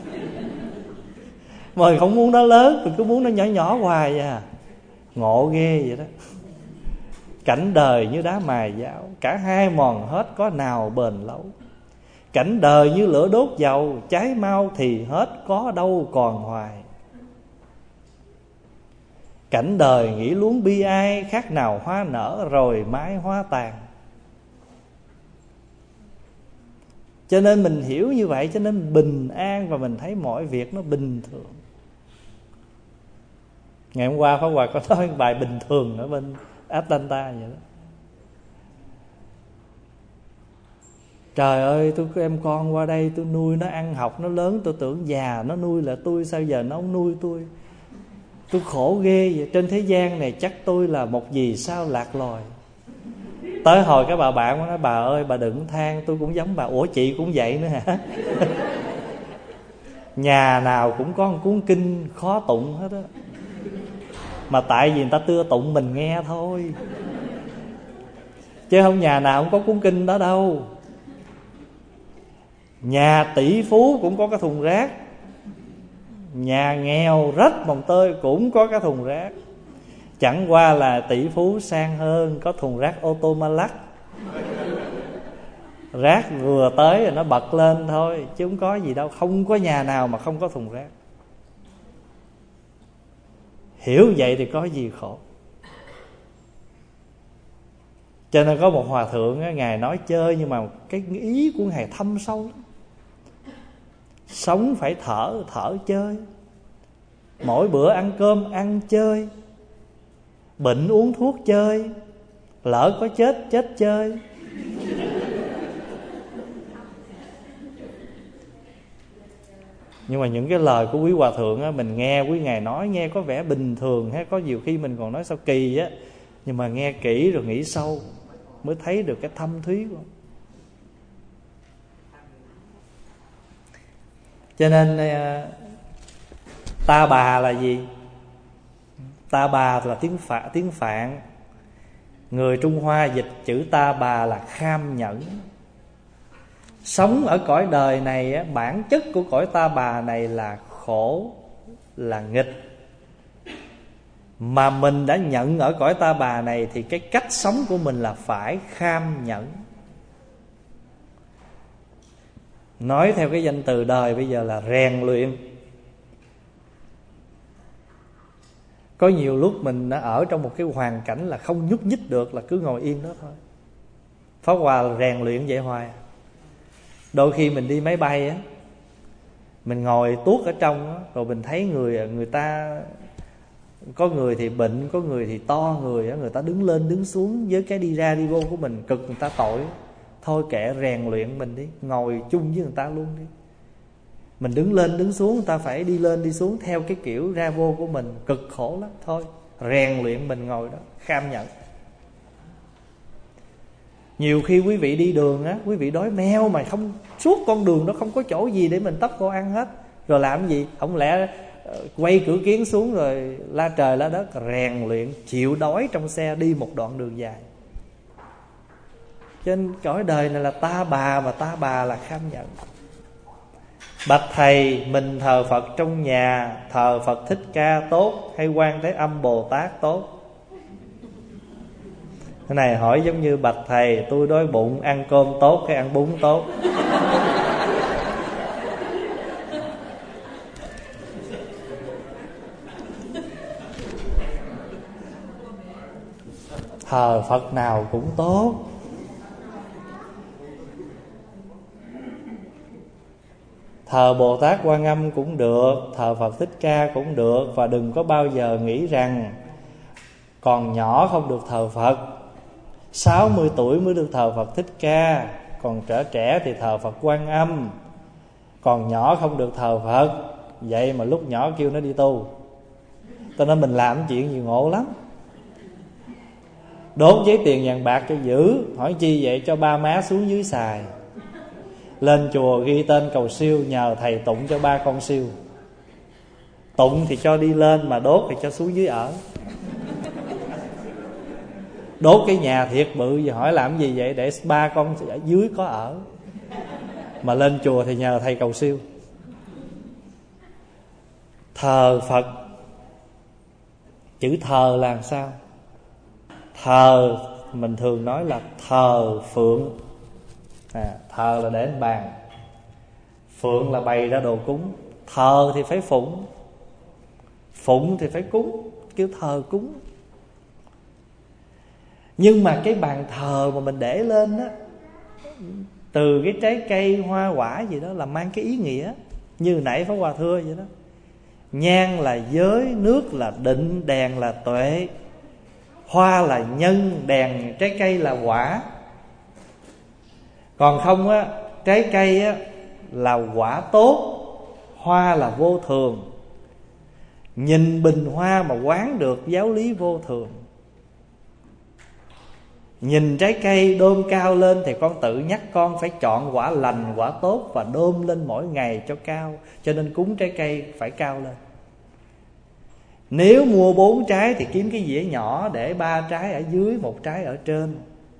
Speaker 1: Mà mình không muốn nó lớn, mình cứ muốn nó nhỏ nhỏ hoài à. Ngộ ghê vậy đó. Cảnh đời như đá mài dao, cả hai mòn hết có nào bền lâu. Cảnh đời như lửa đốt dầu, cháy mau thì hết có đâu còn hoài. Cảnh đời nghĩ luống bi ai, khác nào hoa nở rồi mái hoa tàn. Cho nên mình hiểu như vậy, cho nên bình an và mình thấy mọi việc nó bình thường. Ngày hôm qua Pháp Hòa có nói bài bình thường ở bên Atlanta vậy đó. Trời ơi, tôi có em con qua đây, tôi nuôi nó ăn học, nó lớn, tôi tưởng già nó nuôi là tôi, sao giờ nó không nuôi tôi? tôi khổ ghê vậy. Trên thế gian này chắc tôi là một vì sao lạc loài. Tới hồi cái bà bạn nó nói: bà ơi bà đừng than, tôi cũng giống bà. Ủa chị cũng vậy nữa hả? Nhà nào cũng có một cuốn kinh khó tụng hết á, mà tại vì người ta đưa tụng mình nghe thôi, chứ không nhà nào cũng có cuốn kinh đó đâu. Nhà tỷ phú cũng có cái thùng rác, nhà nghèo rách mồng tơi cũng có cái thùng rác. Chẳng qua là tỷ phú sang hơn, có thùng rác ô tô ma lắc, rác vừa tới rồi nó bật lên thôi, chứ không có gì đâu. Không có nhà nào mà không có thùng rác. Hiểu vậy thì có gì khổ. Cho nên có một hòa thượng á, ngài nói chơi nhưng mà cái ý của ngài thâm sâu lắm. Sống phải thở, thở chơi. Mỗi bữa ăn cơm ăn chơi, bệnh uống thuốc chơi, lỡ có chết chết chơi. Nhưng mà những cái lời của quý hòa thượng á, mình nghe quý ngài nói nghe có vẻ bình thường ha, có nhiều khi mình còn nói sao kỳ á, nhưng mà nghe kỹ rồi nghĩ sâu mới thấy được cái thâm thúy của. Cho nên ta bà là gì? Ta bà là tiếng Phạn, tiếng Phạn. Người Trung Hoa dịch chữ ta bà là kham nhẫn. Sống ở cõi đời này á, bản chất của cõi ta bà này là khổ, là nghịch. Mà mình đã nhận ở cõi ta bà này thì cái cách sống của mình là phải kham nhẫn. Nói theo cái danh từ đời bây giờ là rèn luyện. Có nhiều lúc mình đã ở trong một cái hoàn cảnh là không nhúc nhích được, là cứ ngồi yên đó thôi. Pháp Hòa là rèn luyện vậy hoài. Đôi khi mình đi máy bay á, mình ngồi tuốt ở trong á, rồi mình thấy người người ta, có người thì bệnh, có người thì to người á, người ta đứng lên đứng xuống với cái đi ra đi vô của mình, cực người ta tội. Thôi kệ, rèn luyện mình đi, ngồi chung với người ta luôn đi. Mình đứng lên đứng xuống, người ta phải đi lên đi xuống theo cái kiểu ra vô của mình, cực khổ lắm. Thôi rèn luyện mình ngồi đó, kham nhẫn. Nhiều khi quý vị đi đường á, quý vị đói meo mà không, suốt con đường đó không có chỗ gì để mình tấp vô ăn hết, rồi làm gì? Không lẽ quay cửa kiến xuống rồi la trời la đất? Rèn luyện chịu đói trong xe đi một đoạn đường dài. Trên cõi đời này là ta bà, mà ta bà là kham nhẫn. Bạch thầy, mình thờ Phật trong nhà, thờ Phật Thích Ca tốt hay Quan Thế Âm Bồ Tát tốt? Cái này hỏi giống như bạch thầy, tôi đói bụng, ăn cơm tốt hay ăn bún tốt? Thờ Phật nào cũng tốt. Thờ Bồ Tát Quan Âm cũng được, thờ Phật Thích Ca cũng được. Và đừng có bao giờ nghĩ rằng còn nhỏ không được thờ Phật, sáu mươi tuổi mới được thờ Phật Thích Ca, còn trẻ trẻ thì thờ Phật Quan Âm. Còn nhỏ không được thờ Phật. Vậy mà lúc nhỏ kêu nó đi tu. Cho nên mình làm chuyện gì ngộ lắm. Đốt giấy tiền vàng bạc cho dữ, hỏi chi vậy? Cho ba má xuống dưới xài. Lên chùa ghi tên cầu siêu, nhờ thầy tụng cho ba con siêu. Tụng thì cho đi lên, mà đốt thì cho xuống dưới ở. Đốt cái nhà thiệt bự, giờ hỏi làm gì vậy? Để ba con ở dưới có ở. Mà lên chùa thì nhờ thầy cầu siêu. Thờ Phật, chữ thờ là sao? Thờ mình thường nói là thờ phượng. à, Thờ là để lên bàn, phượng là bày ra đồ cúng. Thờ thì phải phụng, phụng thì phải cúng, kêu thờ cúng. Nhưng mà cái bàn thờ mà mình để lên á, từ cái trái cây hoa quả gì đó là mang cái ý nghĩa. Như nãy Pháp Hòa thưa vậy đó. Nhang là giới, nước là định, đèn là tuệ, hoa là nhân, đèn trái cây là quả. Còn không á, trái cây á là quả tốt, hoa là vô thường. Nhìn bình hoa mà quán được giáo lý vô thường. Nhìn trái cây đôm cao lên thì con tự nhắc con phải chọn quả lành, quả tốt và đôm lên mỗi ngày cho cao. Cho nên cúng trái cây phải cao lên. Nếu mua bốn trái thì kiếm cái dĩa nhỏ để ba trái ở dưới, một trái ở trên.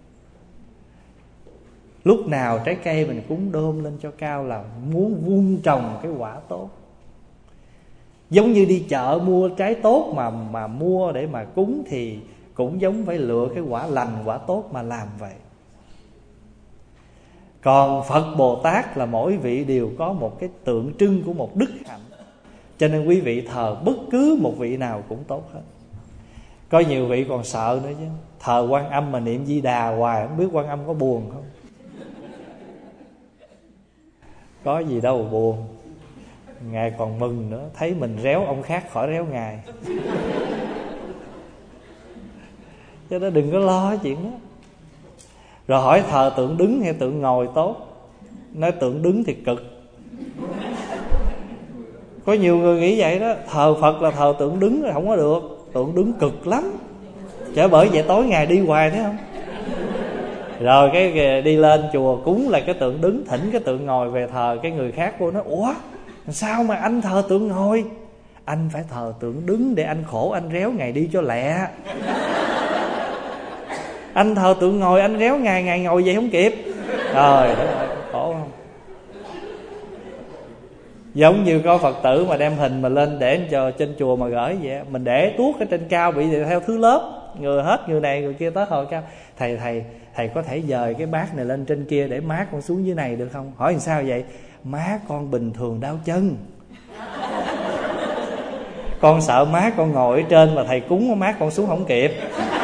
Speaker 1: Lúc nào trái cây mình cúng đôm lên cho cao là muốn vun trồng cái quả tốt. Giống như đi chợ mua trái tốt mà mà mua để mà cúng thì cũng giống phải lựa cái quả lành, quả tốt mà làm vậy. Còn Phật Bồ Tát là mỗi vị đều có một cái tượng trưng của một đức hạnh. Cho nên quý vị thờ bất cứ một vị nào cũng tốt hết. Có nhiều vị còn sợ nữa chứ. Thờ Quan Âm mà niệm Di Đà hoài, không biết Quan Âm có buồn không? Có gì đâu buồn. Ngài còn mừng nữa, thấy mình réo ông khác khỏi réo Ngài. Cho nên đừng có lo chuyện đó. Rồi hỏi thờ tượng đứng hay tượng ngồi tốt? Nói tượng đứng thì cực. Có nhiều người nghĩ vậy đó. Thờ Phật là thờ tượng đứng là không có được. Tượng đứng cực lắm. Chả bởi vậy tối ngày đi hoài thấy không? Rồi cái đi lên chùa cúng là cái tượng đứng, thỉnh cái tượng ngồi về thờ. Cái người khác vô nói: ủa sao mà anh thờ tượng ngồi? Anh phải thờ tượng đứng để anh khổ anh réo Ngài đi cho lẹ. Anh thờ tượng ngồi anh réo Ngài, Ngài ngồi vậy không kịp. Trời đất ơi, khổ không? Giống như có Phật tử mà đem hình mà lên để cho trên chùa mà gửi vậy. Mình để tuốt ở trên cao bị theo thứ lớp. Người hết người này người kia tới hồi cao. Thầy thầy thầy có thể dời cái bát này lên trên kia để má con xuống dưới này được không? Hỏi làm sao vậy? Má con bình thường đau chân. Con sợ má con ngồi ở trên mà thầy cúng má con xuống không kịp.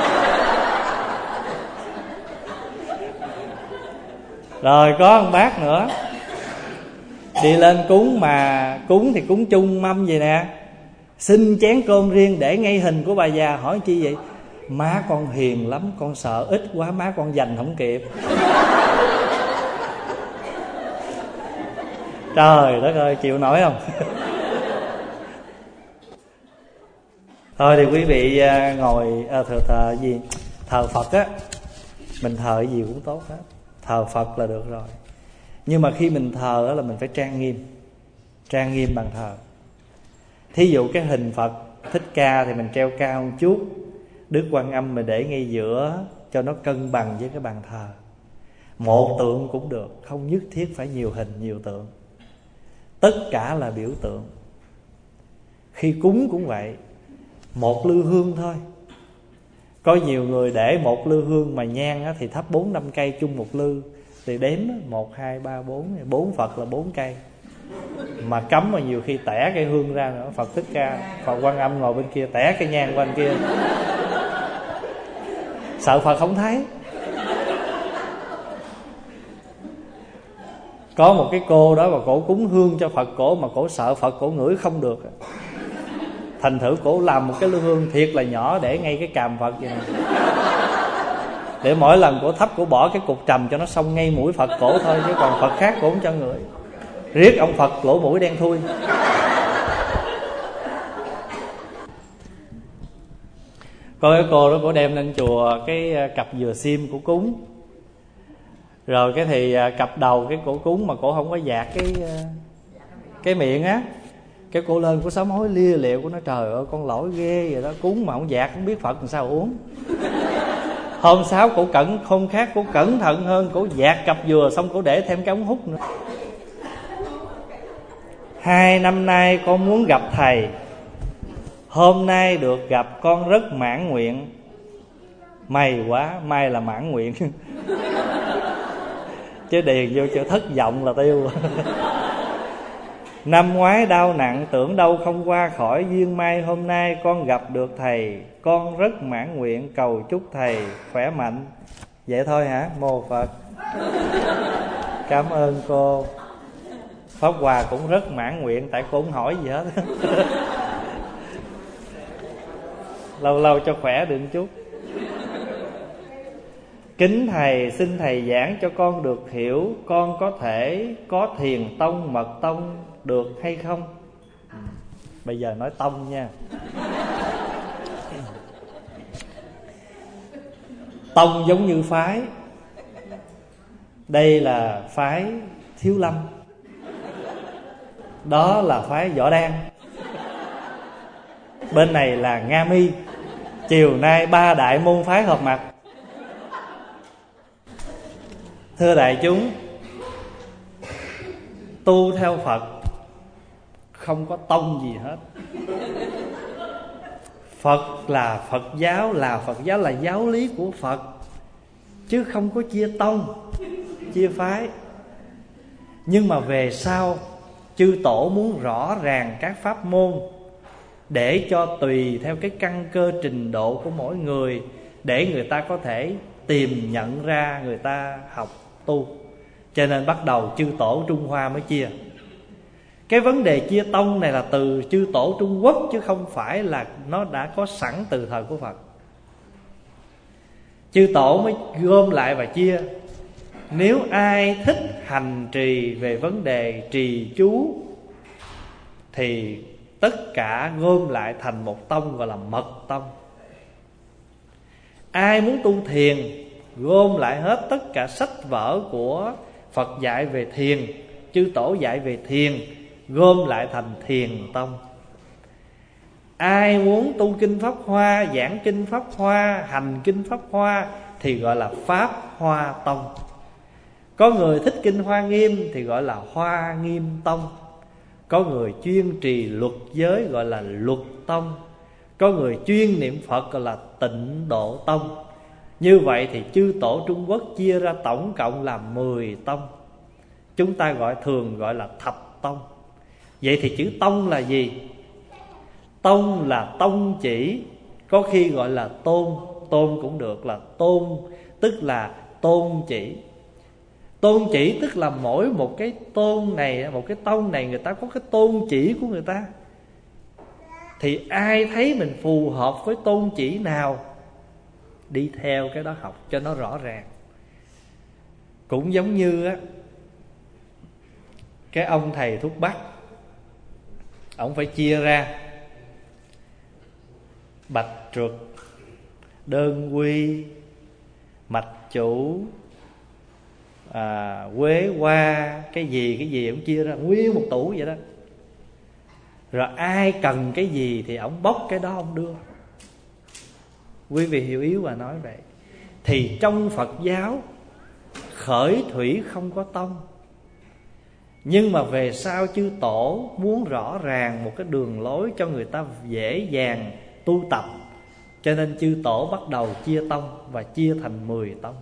Speaker 1: Rồi có một bác nữa đi lên cúng mà cúng thì cúng chung mâm vậy nè. Xin chén cơm riêng để ngay hình của bà già. Hỏi chi vậy? Má con hiền lắm, con sợ ít quá má con dành không kịp. Trời đất ơi, chịu nổi không? Thôi thì quý vị ngồi à, thờ, thờ gì thờ Phật á, mình thờ gì cũng tốt hết. Thờ Phật là được rồi. Nhưng mà khi mình thờ đó là mình phải trang nghiêm. Trang nghiêm bàn thờ. Thí dụ cái hình Phật Thích Ca thì mình treo cao một chút. Đức Quan Âm mình để ngay giữa cho nó cân bằng với cái bàn thờ. Một tượng cũng được, không nhất thiết phải nhiều hình nhiều tượng. Tất cả là biểu tượng. Khi cúng cũng vậy. Một lư hương thôi. Có nhiều người để một lư hương mà nhang á, thì thắp bốn năm cây chung một lư. Thì đếm một, hai, ba, bốn. Bốn Phật là bốn cây. Mà cấm mà nhiều khi tẻ cây hương ra nữa. Phật Thích Ca, Phật Quan Âm ngồi bên kia, tẻ cây nhang qua bên kia. Sợ Phật không thấy. Có một cái cô đó mà cổ cúng hương cho Phật cổ, mà cổ sợ Phật cổ ngửi không được. Thành thử cổ làm một cái lư hương thiệt là nhỏ để ngay cái càm Phật vậy này. Để mỗi lần cổ thắp cổ bỏ cái cục trầm cho nó xông ngay mũi Phật cổ thôi. Chứ còn Phật khác cổ không cho ngửi. Riết ông Phật lỗ mũi đen thui. Có cái cô đó cổ đem lên chùa cái cặp dừa sim của cúng. Rồi cái thì cặp đầu cái cổ cúng mà cổ không có dạt cái cái miệng á. Cái cô lên cổ sám hối lia lịa của nó: trời ơi con lỗi ghê vậy đó, cúng mà không dạt không biết Phật làm sao uống. Hôm sau cổ cẩn không khác, cổ cẩn thận hơn, cổ dạt cặp dừa xong cổ để thêm cái ống hút nữa. Hai năm nay con muốn gặp thầy, hôm nay được gặp con rất mãn nguyện. May quá, may là mãn nguyện. Chứ điền vô cho thất vọng là tiêu. Năm ngoái đau nặng tưởng đâu không qua khỏi, duyên may hôm nay con gặp được thầy, con rất mãn nguyện cầu chúc thầy khỏe mạnh. Vậy thôi hả? Mô Phật. Cảm ơn cô. Pháp Hòa cũng rất mãn nguyện, tại cô không hỏi gì hết. Lâu lâu cho khỏe được chút. Kính thầy, xin thầy giảng cho con được hiểu, con có thể có thiền tông mật tông được hay không? Bây giờ nói tông nha. Tông giống như phái. Đây là phái Thiếu Lâm, đó là phái Võ Đan, bên này là Nga Mi. Chiều nay ba đại môn phái hợp mặt. Thưa đại chúng, tu theo Phật không có tông gì hết. Phật là Phật giáo, là Phật giáo là giáo lý của Phật, chứ không có chia tông, chia phái. Nhưng mà về sau chư tổ muốn rõ ràng các pháp môn, để cho tùy theo cái căn cơ trình độ của mỗi người, để người ta có thể tìm nhận ra người ta học tu. Cho nên bắt đầu chư tổ Trung Hoa mới chia. Cái vấn đề chia tông này là từ chư tổ Trung Quốc, chứ không phải là nó đã có sẵn từ thời của Phật. Chư tổ mới gom lại và chia. Nếu ai thích hành trì về vấn đề trì chú thì tất cả gom lại thành một tông gọi là Mật Tông. Ai muốn tu thiền gom lại hết tất cả sách vở của Phật dạy về thiền, chư tổ dạy về thiền, gom lại thành Thiền Tông. Ai muốn tu kinh Pháp Hoa, giảng kinh Pháp Hoa, hành kinh Pháp Hoa thì gọi là Pháp Hoa Tông. Có người thích kinh Hoa Nghiêm thì gọi là Hoa Nghiêm Tông. Có người chuyên trì luật giới gọi là Luật Tông. Có người chuyên niệm Phật gọi là Tịnh Độ Tông. Như vậy thì chư tổ Trung Quốc chia ra tổng cộng là mười tông. Chúng ta gọi thường gọi là thập tông. Vậy thì chữ tông là gì? Tông là tông chỉ, có khi gọi là tôn. Tôn cũng được, là tôn tức là tôn chỉ. Tôn chỉ tức là mỗi một cái tôn này, một cái tông này người ta có cái tôn chỉ của người ta. Thì ai thấy mình phù hợp với tôn chỉ nào, đi theo cái đó học cho nó rõ ràng. Cũng giống như á, cái ông thầy thuốc bắc, ông phải chia ra bạch trượt, đơn quy, mạch chủ, à, quế hoa, cái gì cái gì ông chia ra nguyên một tủ vậy đó. Rồi ai cần cái gì thì ông bóc cái đó ông đưa. Quý vị hiểu ý và nói vậy. Thì trong Phật giáo khởi thủy không có tông, nhưng mà về sau chư tổ muốn rõ ràng một cái đường lối cho người ta dễ dàng tu tập, cho nên chư tổ bắt đầu chia tông và chia thành mười tông.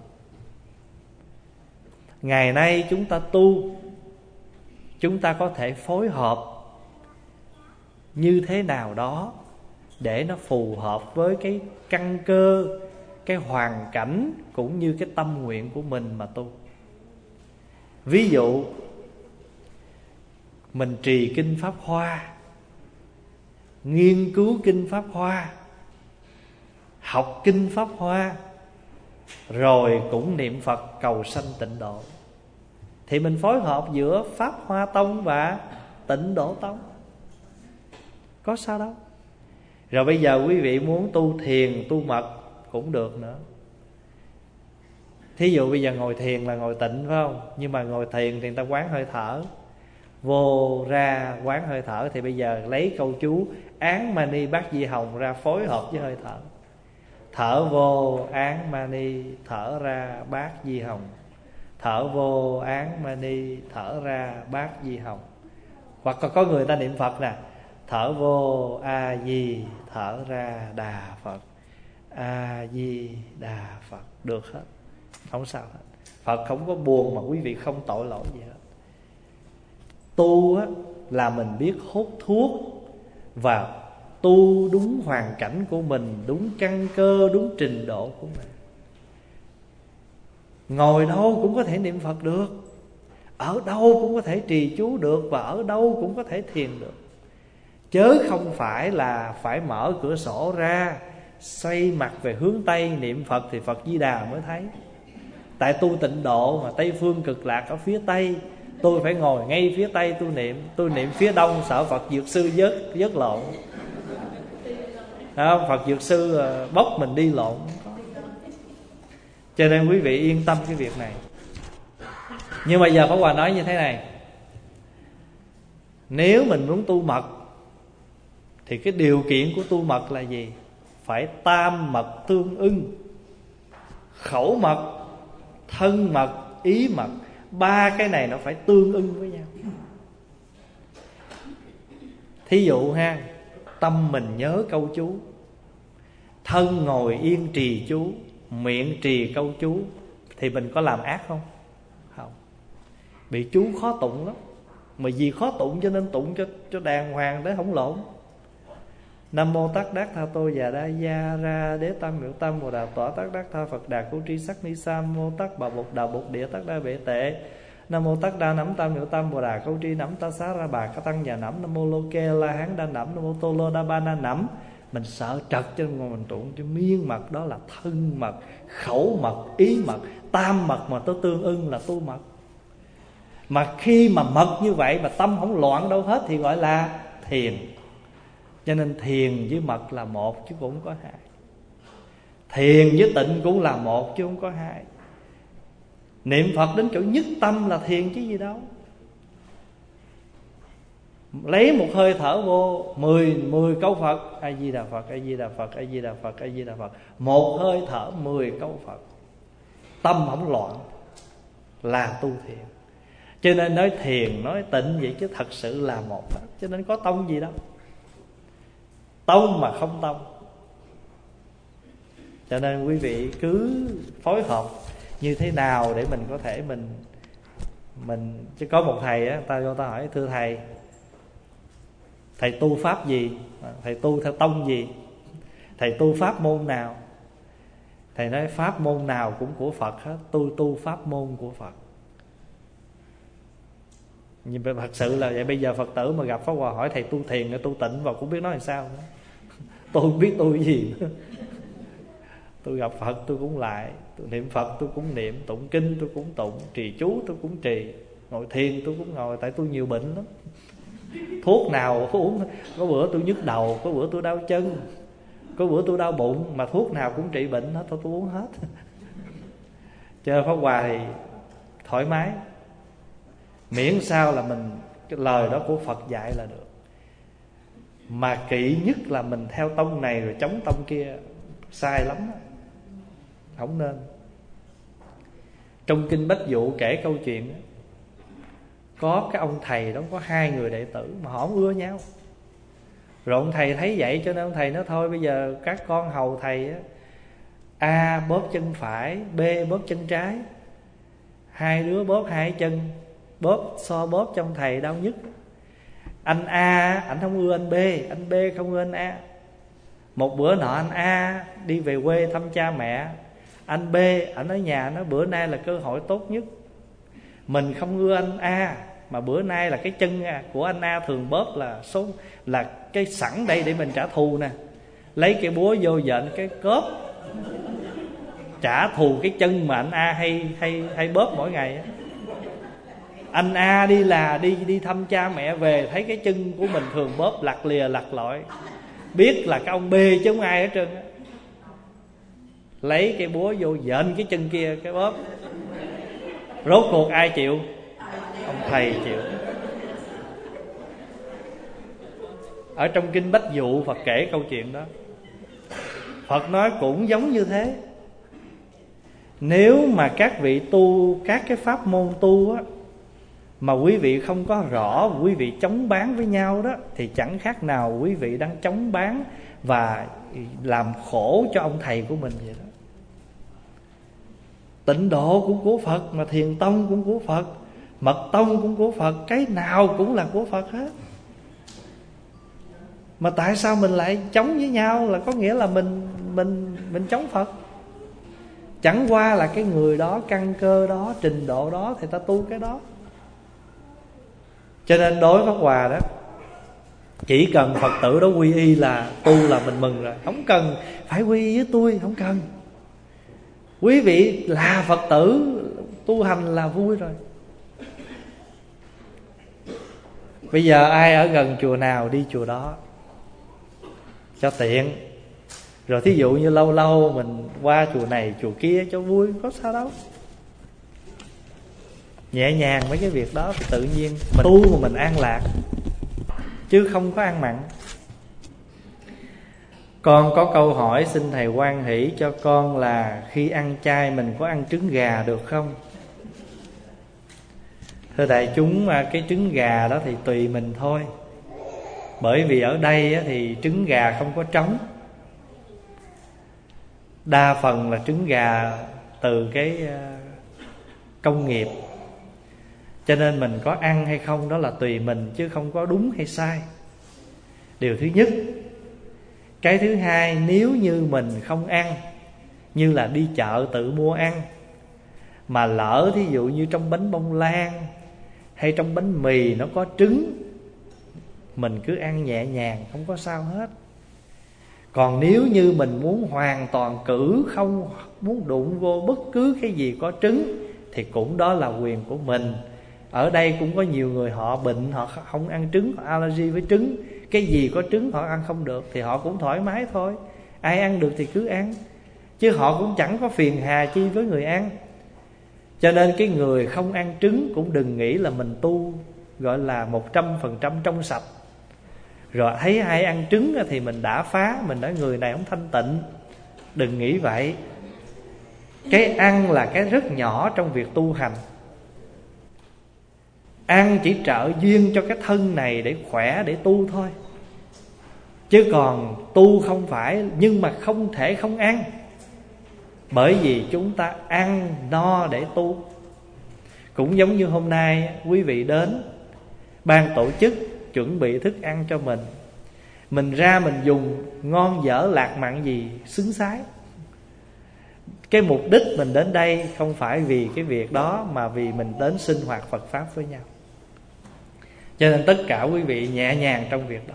Speaker 1: Ngày nay chúng ta tu, chúng ta có thể phối hợp như thế nào đó để nó phù hợp với cái căn cơ, cái hoàn cảnh cũng như cái tâm nguyện của mình mà tu. Ví dụ mình trì kinh Pháp Hoa, nghiên cứu kinh Pháp Hoa, học kinh Pháp Hoa, rồi cũng niệm Phật cầu sanh tịnh độ, thì mình phối hợp giữa Pháp Hoa Tông và Tịnh Độ Tông, có sao đâu. Rồi bây giờ quý vị muốn tu thiền, tu mật cũng được nữa. Thí dụ bây giờ ngồi thiền là ngồi tịnh phải không? Nhưng mà ngồi thiền thì người ta quán hơi thở, vô ra quán hơi thở. Thì bây giờ lấy câu chú Án Mani Bát Di Hồng ra phối hợp với hơi thở. Thở vô Án Mani, thở ra Bát Di Hồng. Thở vô Án Mani, thở ra Bát Di Hồng. Hoặc có, có người ta niệm Phật nè, thở vô A Di, thở ra Đà Phật, A Di Đà Phật, được hết, không sao hết. Phật không có buồn mà quý vị không tội lỗi gì hết. Tu á, là mình biết hút thuốc và tu đúng hoàn cảnh của mình, đúng căn cơ, đúng trình độ của mình. Ngồi đâu cũng có thể niệm Phật được, ở đâu cũng có thể trì chú được, và ở đâu cũng có thể thiền được. Chớ không phải là phải mở cửa sổ ra, xoay mặt về hướng Tây niệm Phật thì Phật Di Đà mới thấy. Tại tu tịnh độ mà Tây phương cực lạc ở phía Tây, Tôi phải ngồi ngay phía Tây tôi niệm. Tôi niệm phía Đông sợ Phật Dược Sư vớt, vớt lộn. Đó, Phật Dược Sư bốc mình đi lộn. Cho nên quý vị yên tâm cái việc này. Nhưng mà giờ Pháp Hòa nói như thế này: nếu mình muốn tu mật thì cái điều kiện của tu mật là gì? Phải tam mật tương ưng. Khẩu mật, thân mật, ý mật. Ba cái này nó phải tương ưng với nhau. Thí dụ ha, tâm mình nhớ câu chú, thân ngồi yên trì chú, miệng trì câu chú, thì mình có làm ác không? Không. Bị chú khó tụng lắm. Mà vì khó tụng cho nên tụng cho, cho đàng hoàng để không lộn. Nam mô Tát Đát Tha Tô Già Đa Gia Ra Đế Tam Miệu Tam Bồ Đà Tọa Tát Đát Tha Phật Đà Cô Tri Sắc Ni Sa Mô Tát Bà Bột Đà Bột Địa Tát Đa Bệ Tệ. Nam mô Tát Đa Nắm Tam Miệu Tam Bồ Đà Câu Tri Nắm Ta Xá Ra Bà Ca Tăng Già Nắm. Nam mô Lô Kê La Hán Đa Nắm. Nam mô Tô Lô Đa Ba Na Nắm. Mình sợ trật cho nên mình tụng cho miên mật. Đó là thân mật, khẩu mật, ý mật. Tam mật mà tôi tương ưng là tu mật. Mà khi mà mật như vậy mà tâm không loạn đâu hết thì gọi là thiền. Cho nên thiền với mật là một chứ cũng không có hai. Thiền với tịnh cũng là một chứ không có hai. Niệm Phật đến chỗ nhất tâm là thiền chứ gì đâu. Lấy một hơi thở vô, Mười, mười câu Phật, A Di Đà Phật, A Di Đà Phật, A Di Đà Phật, A Di Đà Phật. Một hơi thở mười câu Phật. Tâm không loạn là tu thiền. Cho nên nói thiền, nói tịnh vậy chứ thật sự là một. Cho nên có tông gì đâu. Tông mà không tông. Cho nên quý vị cứ phối hợp như thế nào để mình có thể mình mình chứ có một thầy á, ta vô ta hỏi: thưa thầy, thầy tu pháp gì? Thầy tu theo tông gì? Thầy tu pháp môn nào? Thầy nói pháp môn nào cũng của Phật hết. Tôi tu pháp môn của Phật. Nhưng mà thật sự là vậy. Bây giờ Phật tử mà gặp Pháp Hòa hỏi thầy tu thiền hay tu tịnh vào cũng biết nói làm sao nữa. Tôi không biết tôi cái gì nữa. Tôi gặp Phật tôi cũng lại, tôi niệm Phật tôi cũng niệm, tụng kinh tôi cũng tụng, trì chú tôi cũng trì, ngồi thiền tôi cũng ngồi. Tại tôi nhiều bệnh lắm. Thuốc nào uống, có bữa tôi nhức đầu, có bữa tôi đau chân, có bữa tôi đau bụng, mà thuốc nào cũng trị bệnh hết, tôi, tôi uống hết. Cho nên Pháp Hòa thì thoải mái. Miễn sao là mình, cái lời đó của Phật dạy là được. Mà kỵ nhất là mình theo tông này rồi chống tông kia, sai lắm đó. Không nên. Trong Kinh Bách Dụ kể câu chuyện đó, có cái ông thầy đó có hai người đệ tử mà họ không ưa nhau. Rồi ông thầy thấy vậy cho nên ông thầy nói thôi bây giờ các con hầu thầy á, A bóp chân phải, B bóp chân trái. Hai đứa bóp hai chân, bóp so bóp trong thầy đau nhất. Anh A anh không ưa anh B, anh B không ưa anh A. Một bữa nọ anh A đi về quê thăm cha mẹ, anh B ảnh ở nhà nói bữa nay là cơ hội tốt nhất. Mình không ưa anh A, mà bữa nay là cái chân của anh A thường bóp là số là cái sẵn đây để mình trả thù nè. Lấy cái búa vô dện cái cớp, trả thù cái chân mà anh A hay hay hay bóp mỗi ngày á. Anh A đi là đi đi thăm cha mẹ về thấy cái chân của mình thường bóp lặt lìa lặt lội, biết là cái ông B chứ không ai hết trơn á. Lấy cái búa vô dện cái chân kia cái bóp. Rốt cuộc ai chịu? Ông thầy chịu. Ở trong Kinh Bách Dụ Phật kể câu chuyện đó. Phật nói cũng giống như thế. Nếu mà các vị tu các cái pháp môn tu á, mà quý vị không có rõ, quý vị chống bán với nhau đó, thì chẳng khác nào quý vị đang chống bán và làm khổ cho ông thầy của mình vậy đó. Tịnh độ cũng của Phật, mà thiền tông cũng của Phật, mật tông cũng của Phật, cái nào cũng là của Phật hết. Mà tại sao mình lại chống với nhau? Là có nghĩa là mình mình mình chống Phật. Chẳng qua là cái người đó, căn cơ đó, trình độ đó thì ta tu cái đó. Cho nên đối với Pháp Hòa đó, chỉ cần Phật tử đó quy y là tu là mình mừng rồi. Không cần phải quy y với tôi, không cần. Quý vị là Phật tử, tu hành là vui rồi. Bây giờ ai ở gần chùa nào đi chùa đó cho tiện. Rồi thí dụ như lâu lâu mình qua chùa này chùa kia cho vui, có sao đâu. Nhẹ nhàng mấy cái việc đó thì tự nhiên mình tu mà mình an lạc, chứ không có ăn mặn. Con có câu hỏi xin thầy hoan hỷ cho con là khi ăn chay mình có ăn trứng gà được không? Thưa đại chúng, cái trứng gà đó thì tùy mình thôi. Bởi vì ở đây thì trứng gà không có trống. Đa phần là trứng gà từ cái công nghiệp, cho nên mình có ăn hay không đó là tùy mình, chứ không có đúng hay sai. Điều thứ nhất. Cái thứ hai, nếu như mình không ăn, như là đi chợ tự mua ăn, mà lỡ thí dụ như trong bánh bông lan hay trong bánh mì nó có trứng, mình cứ ăn nhẹ nhàng, không có sao hết. Còn nếu như mình muốn hoàn toàn cử, không muốn đụng vô bất cứ cái gì có trứng, thì cũng đó là quyền của mình. Ở đây cũng có nhiều người họ bệnh, họ không ăn trứng, họ allergy với trứng. Cái gì có trứng họ ăn không được thì họ cũng thoải mái thôi. Ai ăn được thì cứ ăn, chứ họ cũng chẳng có phiền hà chi với người ăn. Cho nên cái người không ăn trứng cũng đừng nghĩ là mình tu gọi là một trăm phần trăm trong sạch. Rồi thấy ai ăn trứng thì mình đã phá, mình nói người này không thanh tịnh. Đừng nghĩ vậy. Cái ăn là cái rất nhỏ trong việc tu hành. Ăn chỉ trợ duyên cho cái thân này để khỏe, để tu thôi. Chứ còn tu không phải, nhưng mà không thể không ăn. Bởi vì chúng ta ăn no để tu. Cũng giống như hôm nay quý vị đến, ban tổ chức chuẩn bị thức ăn cho mình, mình ra mình dùng ngon dở lạc mặn gì xứng xái. Cái mục đích mình đến đây không phải vì cái việc đó, mà vì mình đến sinh hoạt Phật Pháp với nhau. Cho nên tất cả quý vị nhẹ nhàng trong việc đó.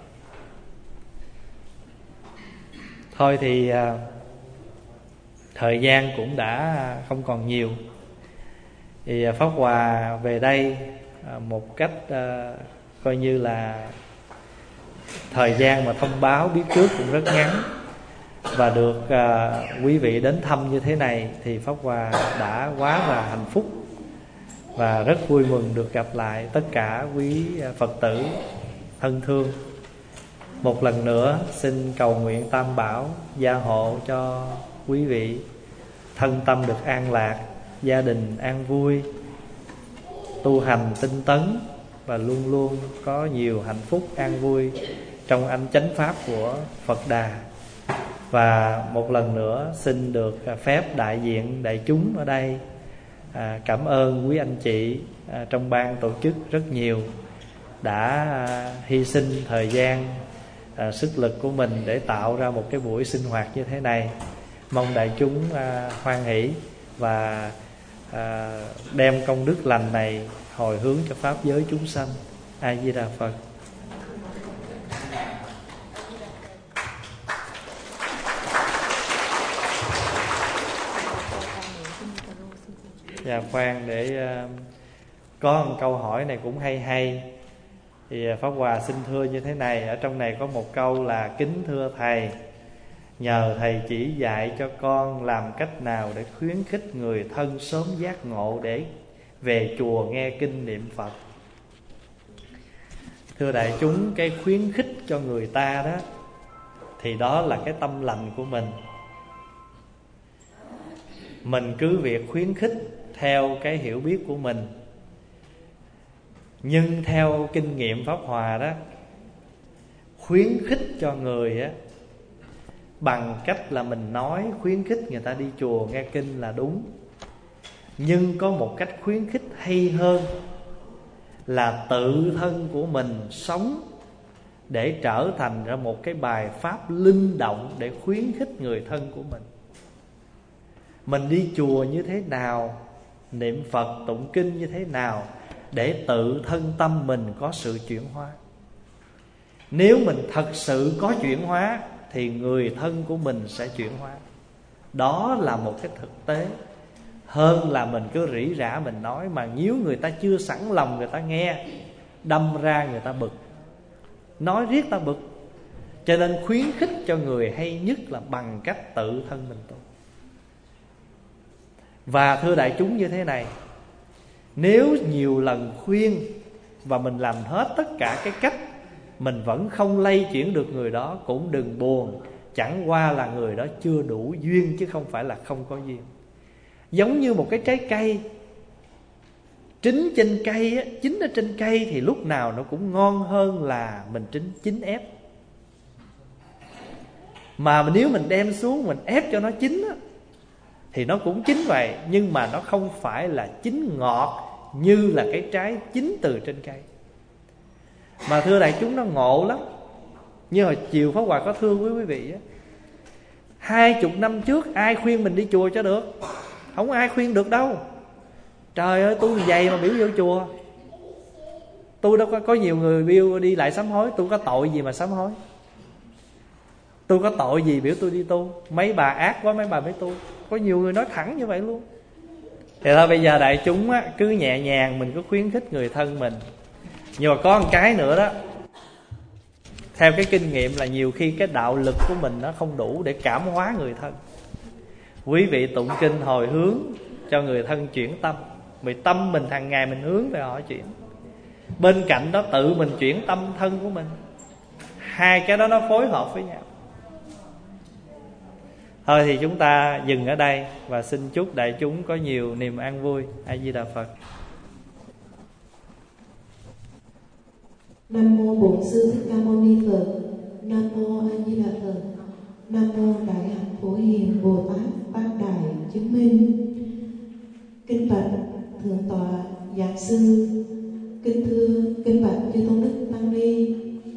Speaker 1: Thôi thì à, thời gian cũng đã không còn nhiều. Thì Pháp Hòa về đây à, một cách à, coi như là thời gian mà thông báo biết trước cũng rất ngắn. Và được à, quý vị đến thăm như thế này thì Pháp Hòa đã quá là hạnh phúc. Và rất vui mừng được gặp lại tất cả quý Phật tử thân thương. Một lần nữa xin cầu nguyện Tam Bảo gia hộ cho quý vị thân tâm được an lạc, gia đình an vui, tu hành tinh tấn và luôn luôn có nhiều hạnh phúc an vui trong ánh chánh pháp của Phật Đà. Và một lần nữa xin được phép đại diện đại chúng ở đây à, cảm ơn quý anh chị à, trong ban tổ chức rất nhiều đã à, hy sinh thời gian, à, sức lực của mình để tạo ra một cái buổi sinh hoạt như thế này. Mong đại chúng à, hoan hỷ và à, đem công đức lành này hồi hướng cho pháp giới chúng sanh. A Di Đà Phật. Dạ khoan, để uh, có một câu hỏi này cũng hay hay. Thì Pháp Hòa xin thưa như thế này. Ở trong này có một câu là: kính thưa Thầy, nhờ Thầy chỉ dạy cho con làm cách nào để khuyến khích người thân sớm giác ngộ để về chùa nghe kinh niệm Phật. Thưa đại chúng, cái khuyến khích cho người ta đó thì đó là cái tâm lành của mình. Mình cứ việc khuyến khích theo cái hiểu biết của mình. Nhưng theo kinh nghiệm Pháp Hòa đó, khuyến khích cho người á bằng cách là mình nói khuyến khích người ta đi chùa nghe kinh là đúng. Nhưng có một cách khuyến khích hay hơn là tự thân của mình sống để trở thành ra một cái bài pháp linh động để khuyến khích người thân của mình. Mình đi chùa như thế nào, niệm Phật tụng kinh như thế nào để tự thân tâm mình có sự chuyển hóa. Nếu mình thật sự có chuyển hóa thì người thân của mình sẽ chuyển hóa. Đó là một cái thực tế. Hơn là mình cứ rỉ rả mình nói mà nếu người ta chưa sẵn lòng người ta nghe đâm ra người ta bực, nói riết ta bực. Cho nên khuyến khích cho người hay nhất là bằng cách tự thân mình tu. Và thưa đại chúng như thế này, nếu nhiều lần khuyên và mình làm hết tất cả cái cách, mình vẫn không lay chuyển được người đó, cũng đừng buồn. Chẳng qua là người đó chưa đủ duyên, chứ không phải là không có duyên. Giống như một cái trái cây, trứng trên cây á, chín ở trên cây thì lúc nào nó cũng ngon hơn là mình chín, chín ép. Mà nếu mình đem xuống mình ép cho nó chín á, thì nó cũng chín vậy, nhưng mà nó không phải là chín ngọt như là cái trái chín từ trên cây. Mà thưa đại chúng, nó ngộ lắm. Như hồi chiều Pháp Hòa có thương với quý vị á, hai chục năm trước ai khuyên mình đi chùa cho được? Không ai khuyên được đâu. Trời ơi, tôi vậy mà biểu vô chùa. Tôi đâu có, có nhiều người biểu đi lại sám hối. Tôi có tội gì mà sám hối? Tôi có tội gì biểu tôi đi tu? Mấy bà ác quá mấy bà mới tu. Có nhiều người nói thẳng như vậy luôn. Thì thôi bây giờ đại chúng á, cứ nhẹ nhàng mình cứ khuyến khích người thân mình. Nhưng mà có một cái nữa đó, theo cái kinh nghiệm là nhiều khi cái đạo lực của mình nó không đủ để cảm hóa người thân. Quý vị tụng kinh hồi hướng cho người thân chuyển tâm, vì tâm mình hàng ngày mình hướng về họ chuyển. Bên cạnh đó tự mình chuyển tâm thân của mình. Hai cái đó nó phối hợp với nhau. Thôi thì chúng ta dừng ở đây và xin chúc đại chúng có nhiều niềm an vui. A Di Đà Phật.
Speaker 2: Nam mô Bổn Sư Thích Ca Mâu Ni Phật. Nam mô A Di Đà Phật. Nam mô Đại Hạnh Phổ Hiền Bồ Tát Bát Đại Chứng Minh. Kính bạch thượng tọa giảng sư, kính thưa kính bạch chư tôn đức tăng ni.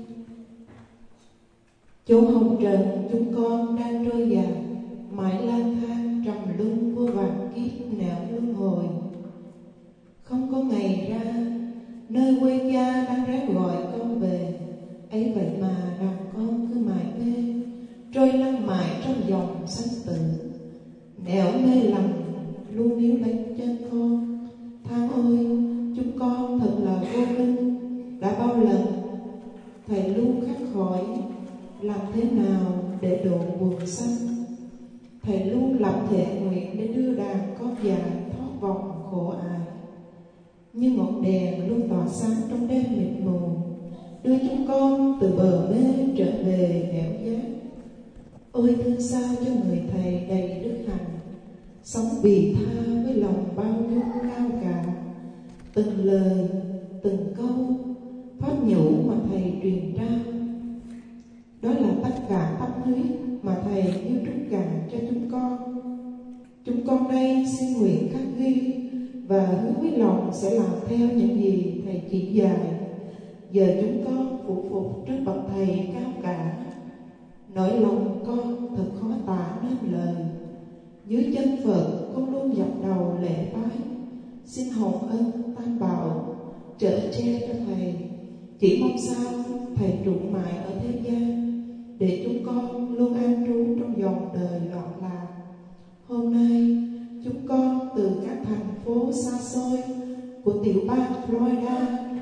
Speaker 2: Chốn hồng trần chúng con đang trôi dạt, mãi lang thang trầm luân vô vàn kiếp nẻo luân hồi. Không có ngày ra, nơi quê cha đang ráng gọi con về. Ấy vậy mà đàn con cứ mải mê, trôi lăn mãi trong dòng sanh tử. Nẻo mê lầm luôn níu lấy chân con. Than ôi, chúng con thật là vô minh. Đã bao lần Thầy luôn khắc khỏi, làm thế nào để độ buồn sanh. Thầy luôn lập thệ nguyện để đưa đàn con dài thoát vòng khổ ải. Như ngọn đèn luôn tỏa sáng trong đêm mịt mù, đưa chúng con từ bờ mê trở về nẻo giác. Ôi thương sao cho người thầy đầy đức hạnh, sống bì tha với lòng bao dung cao cả. Từng lời, từng câu, pháp nhũ mà thầy truyền trao, đó là tất cả tâm huyết mà thầy yêu trút cạn cho chúng con. Chúng con đây xin nguyện khắc ghi và hứa với lòng sẽ làm theo những gì thầy chỉ dạy. Giờ chúng con phụ phục trước bậc thầy cao cả, nỗi lòng con thật khó tả nên lời. Dưới chân Phật con luôn dập đầu lễ bái, xin hồng ân tam bảo trợ che cho thầy. Chỉ mong sao thầy trụ mãi ở thế gian, để chúng con luôn an trú trong dòng đời loạn lạc. Hôm nay chúng con từ các thành phố xa xôi của tiểu bang Florida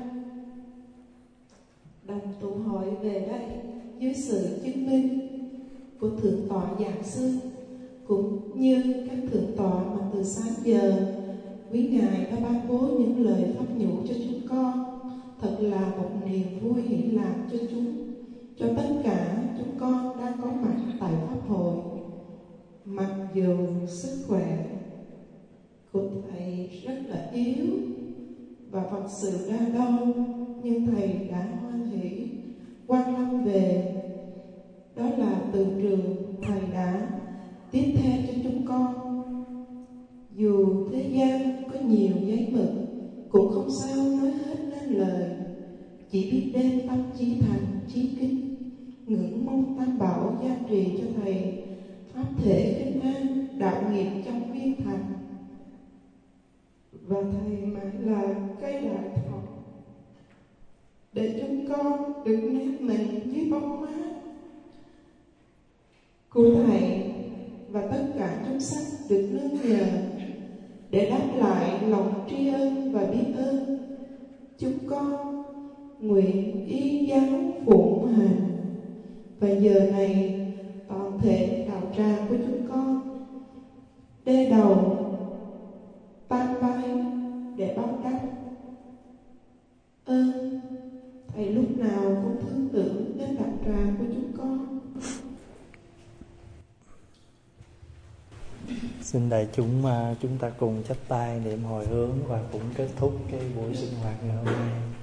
Speaker 2: đành tụ hội về đây dưới sự chứng minh của thượng tọa giảng sư, cũng như các thượng tọa mà từ sáng giờ quý ngài đã ban bố những lời pháp nhũ cho chúng con. Thật là một niềm vui hiển lạc cho chúng, cho tất cả chúng con đang có mặt tại pháp hội. Mặc dù sức khỏe của thầy rất là yếu và thật sự đa đau, nhưng thầy đã hoan hỷ quan lâm về. Đó là từ trường thầy đã tiếp theo cho chúng con. Dù thế gian có nhiều giấy mực, cũng không sao nói hết nên lời. Chỉ biết đem tâm trí thành trí kính, ngưỡng mong tam bảo gia trì cho thầy pháp thể kinh an, đạo nghiệp trong viên thành. Và thầy mãi là cây đại thọ, để chúng con được nép mình dưới bóng mát của thầy, và tất cả chúng sanh được nương nhờ để đáp lại lòng tri ân và biết ơn. Chúng con nguyện y giáo phụng hành. Và giờ này toàn thể đạo tràng của chúng con đê đầu tam bái để báo đáp ơn Thầy lúc nào cũng thương tưởng đến đạo tràng của chúng con.
Speaker 1: Xin đại chúng chúng ta cùng chắp tay niệm hồi hướng và cũng kết thúc cái buổi sinh hoạt ngày hôm nay.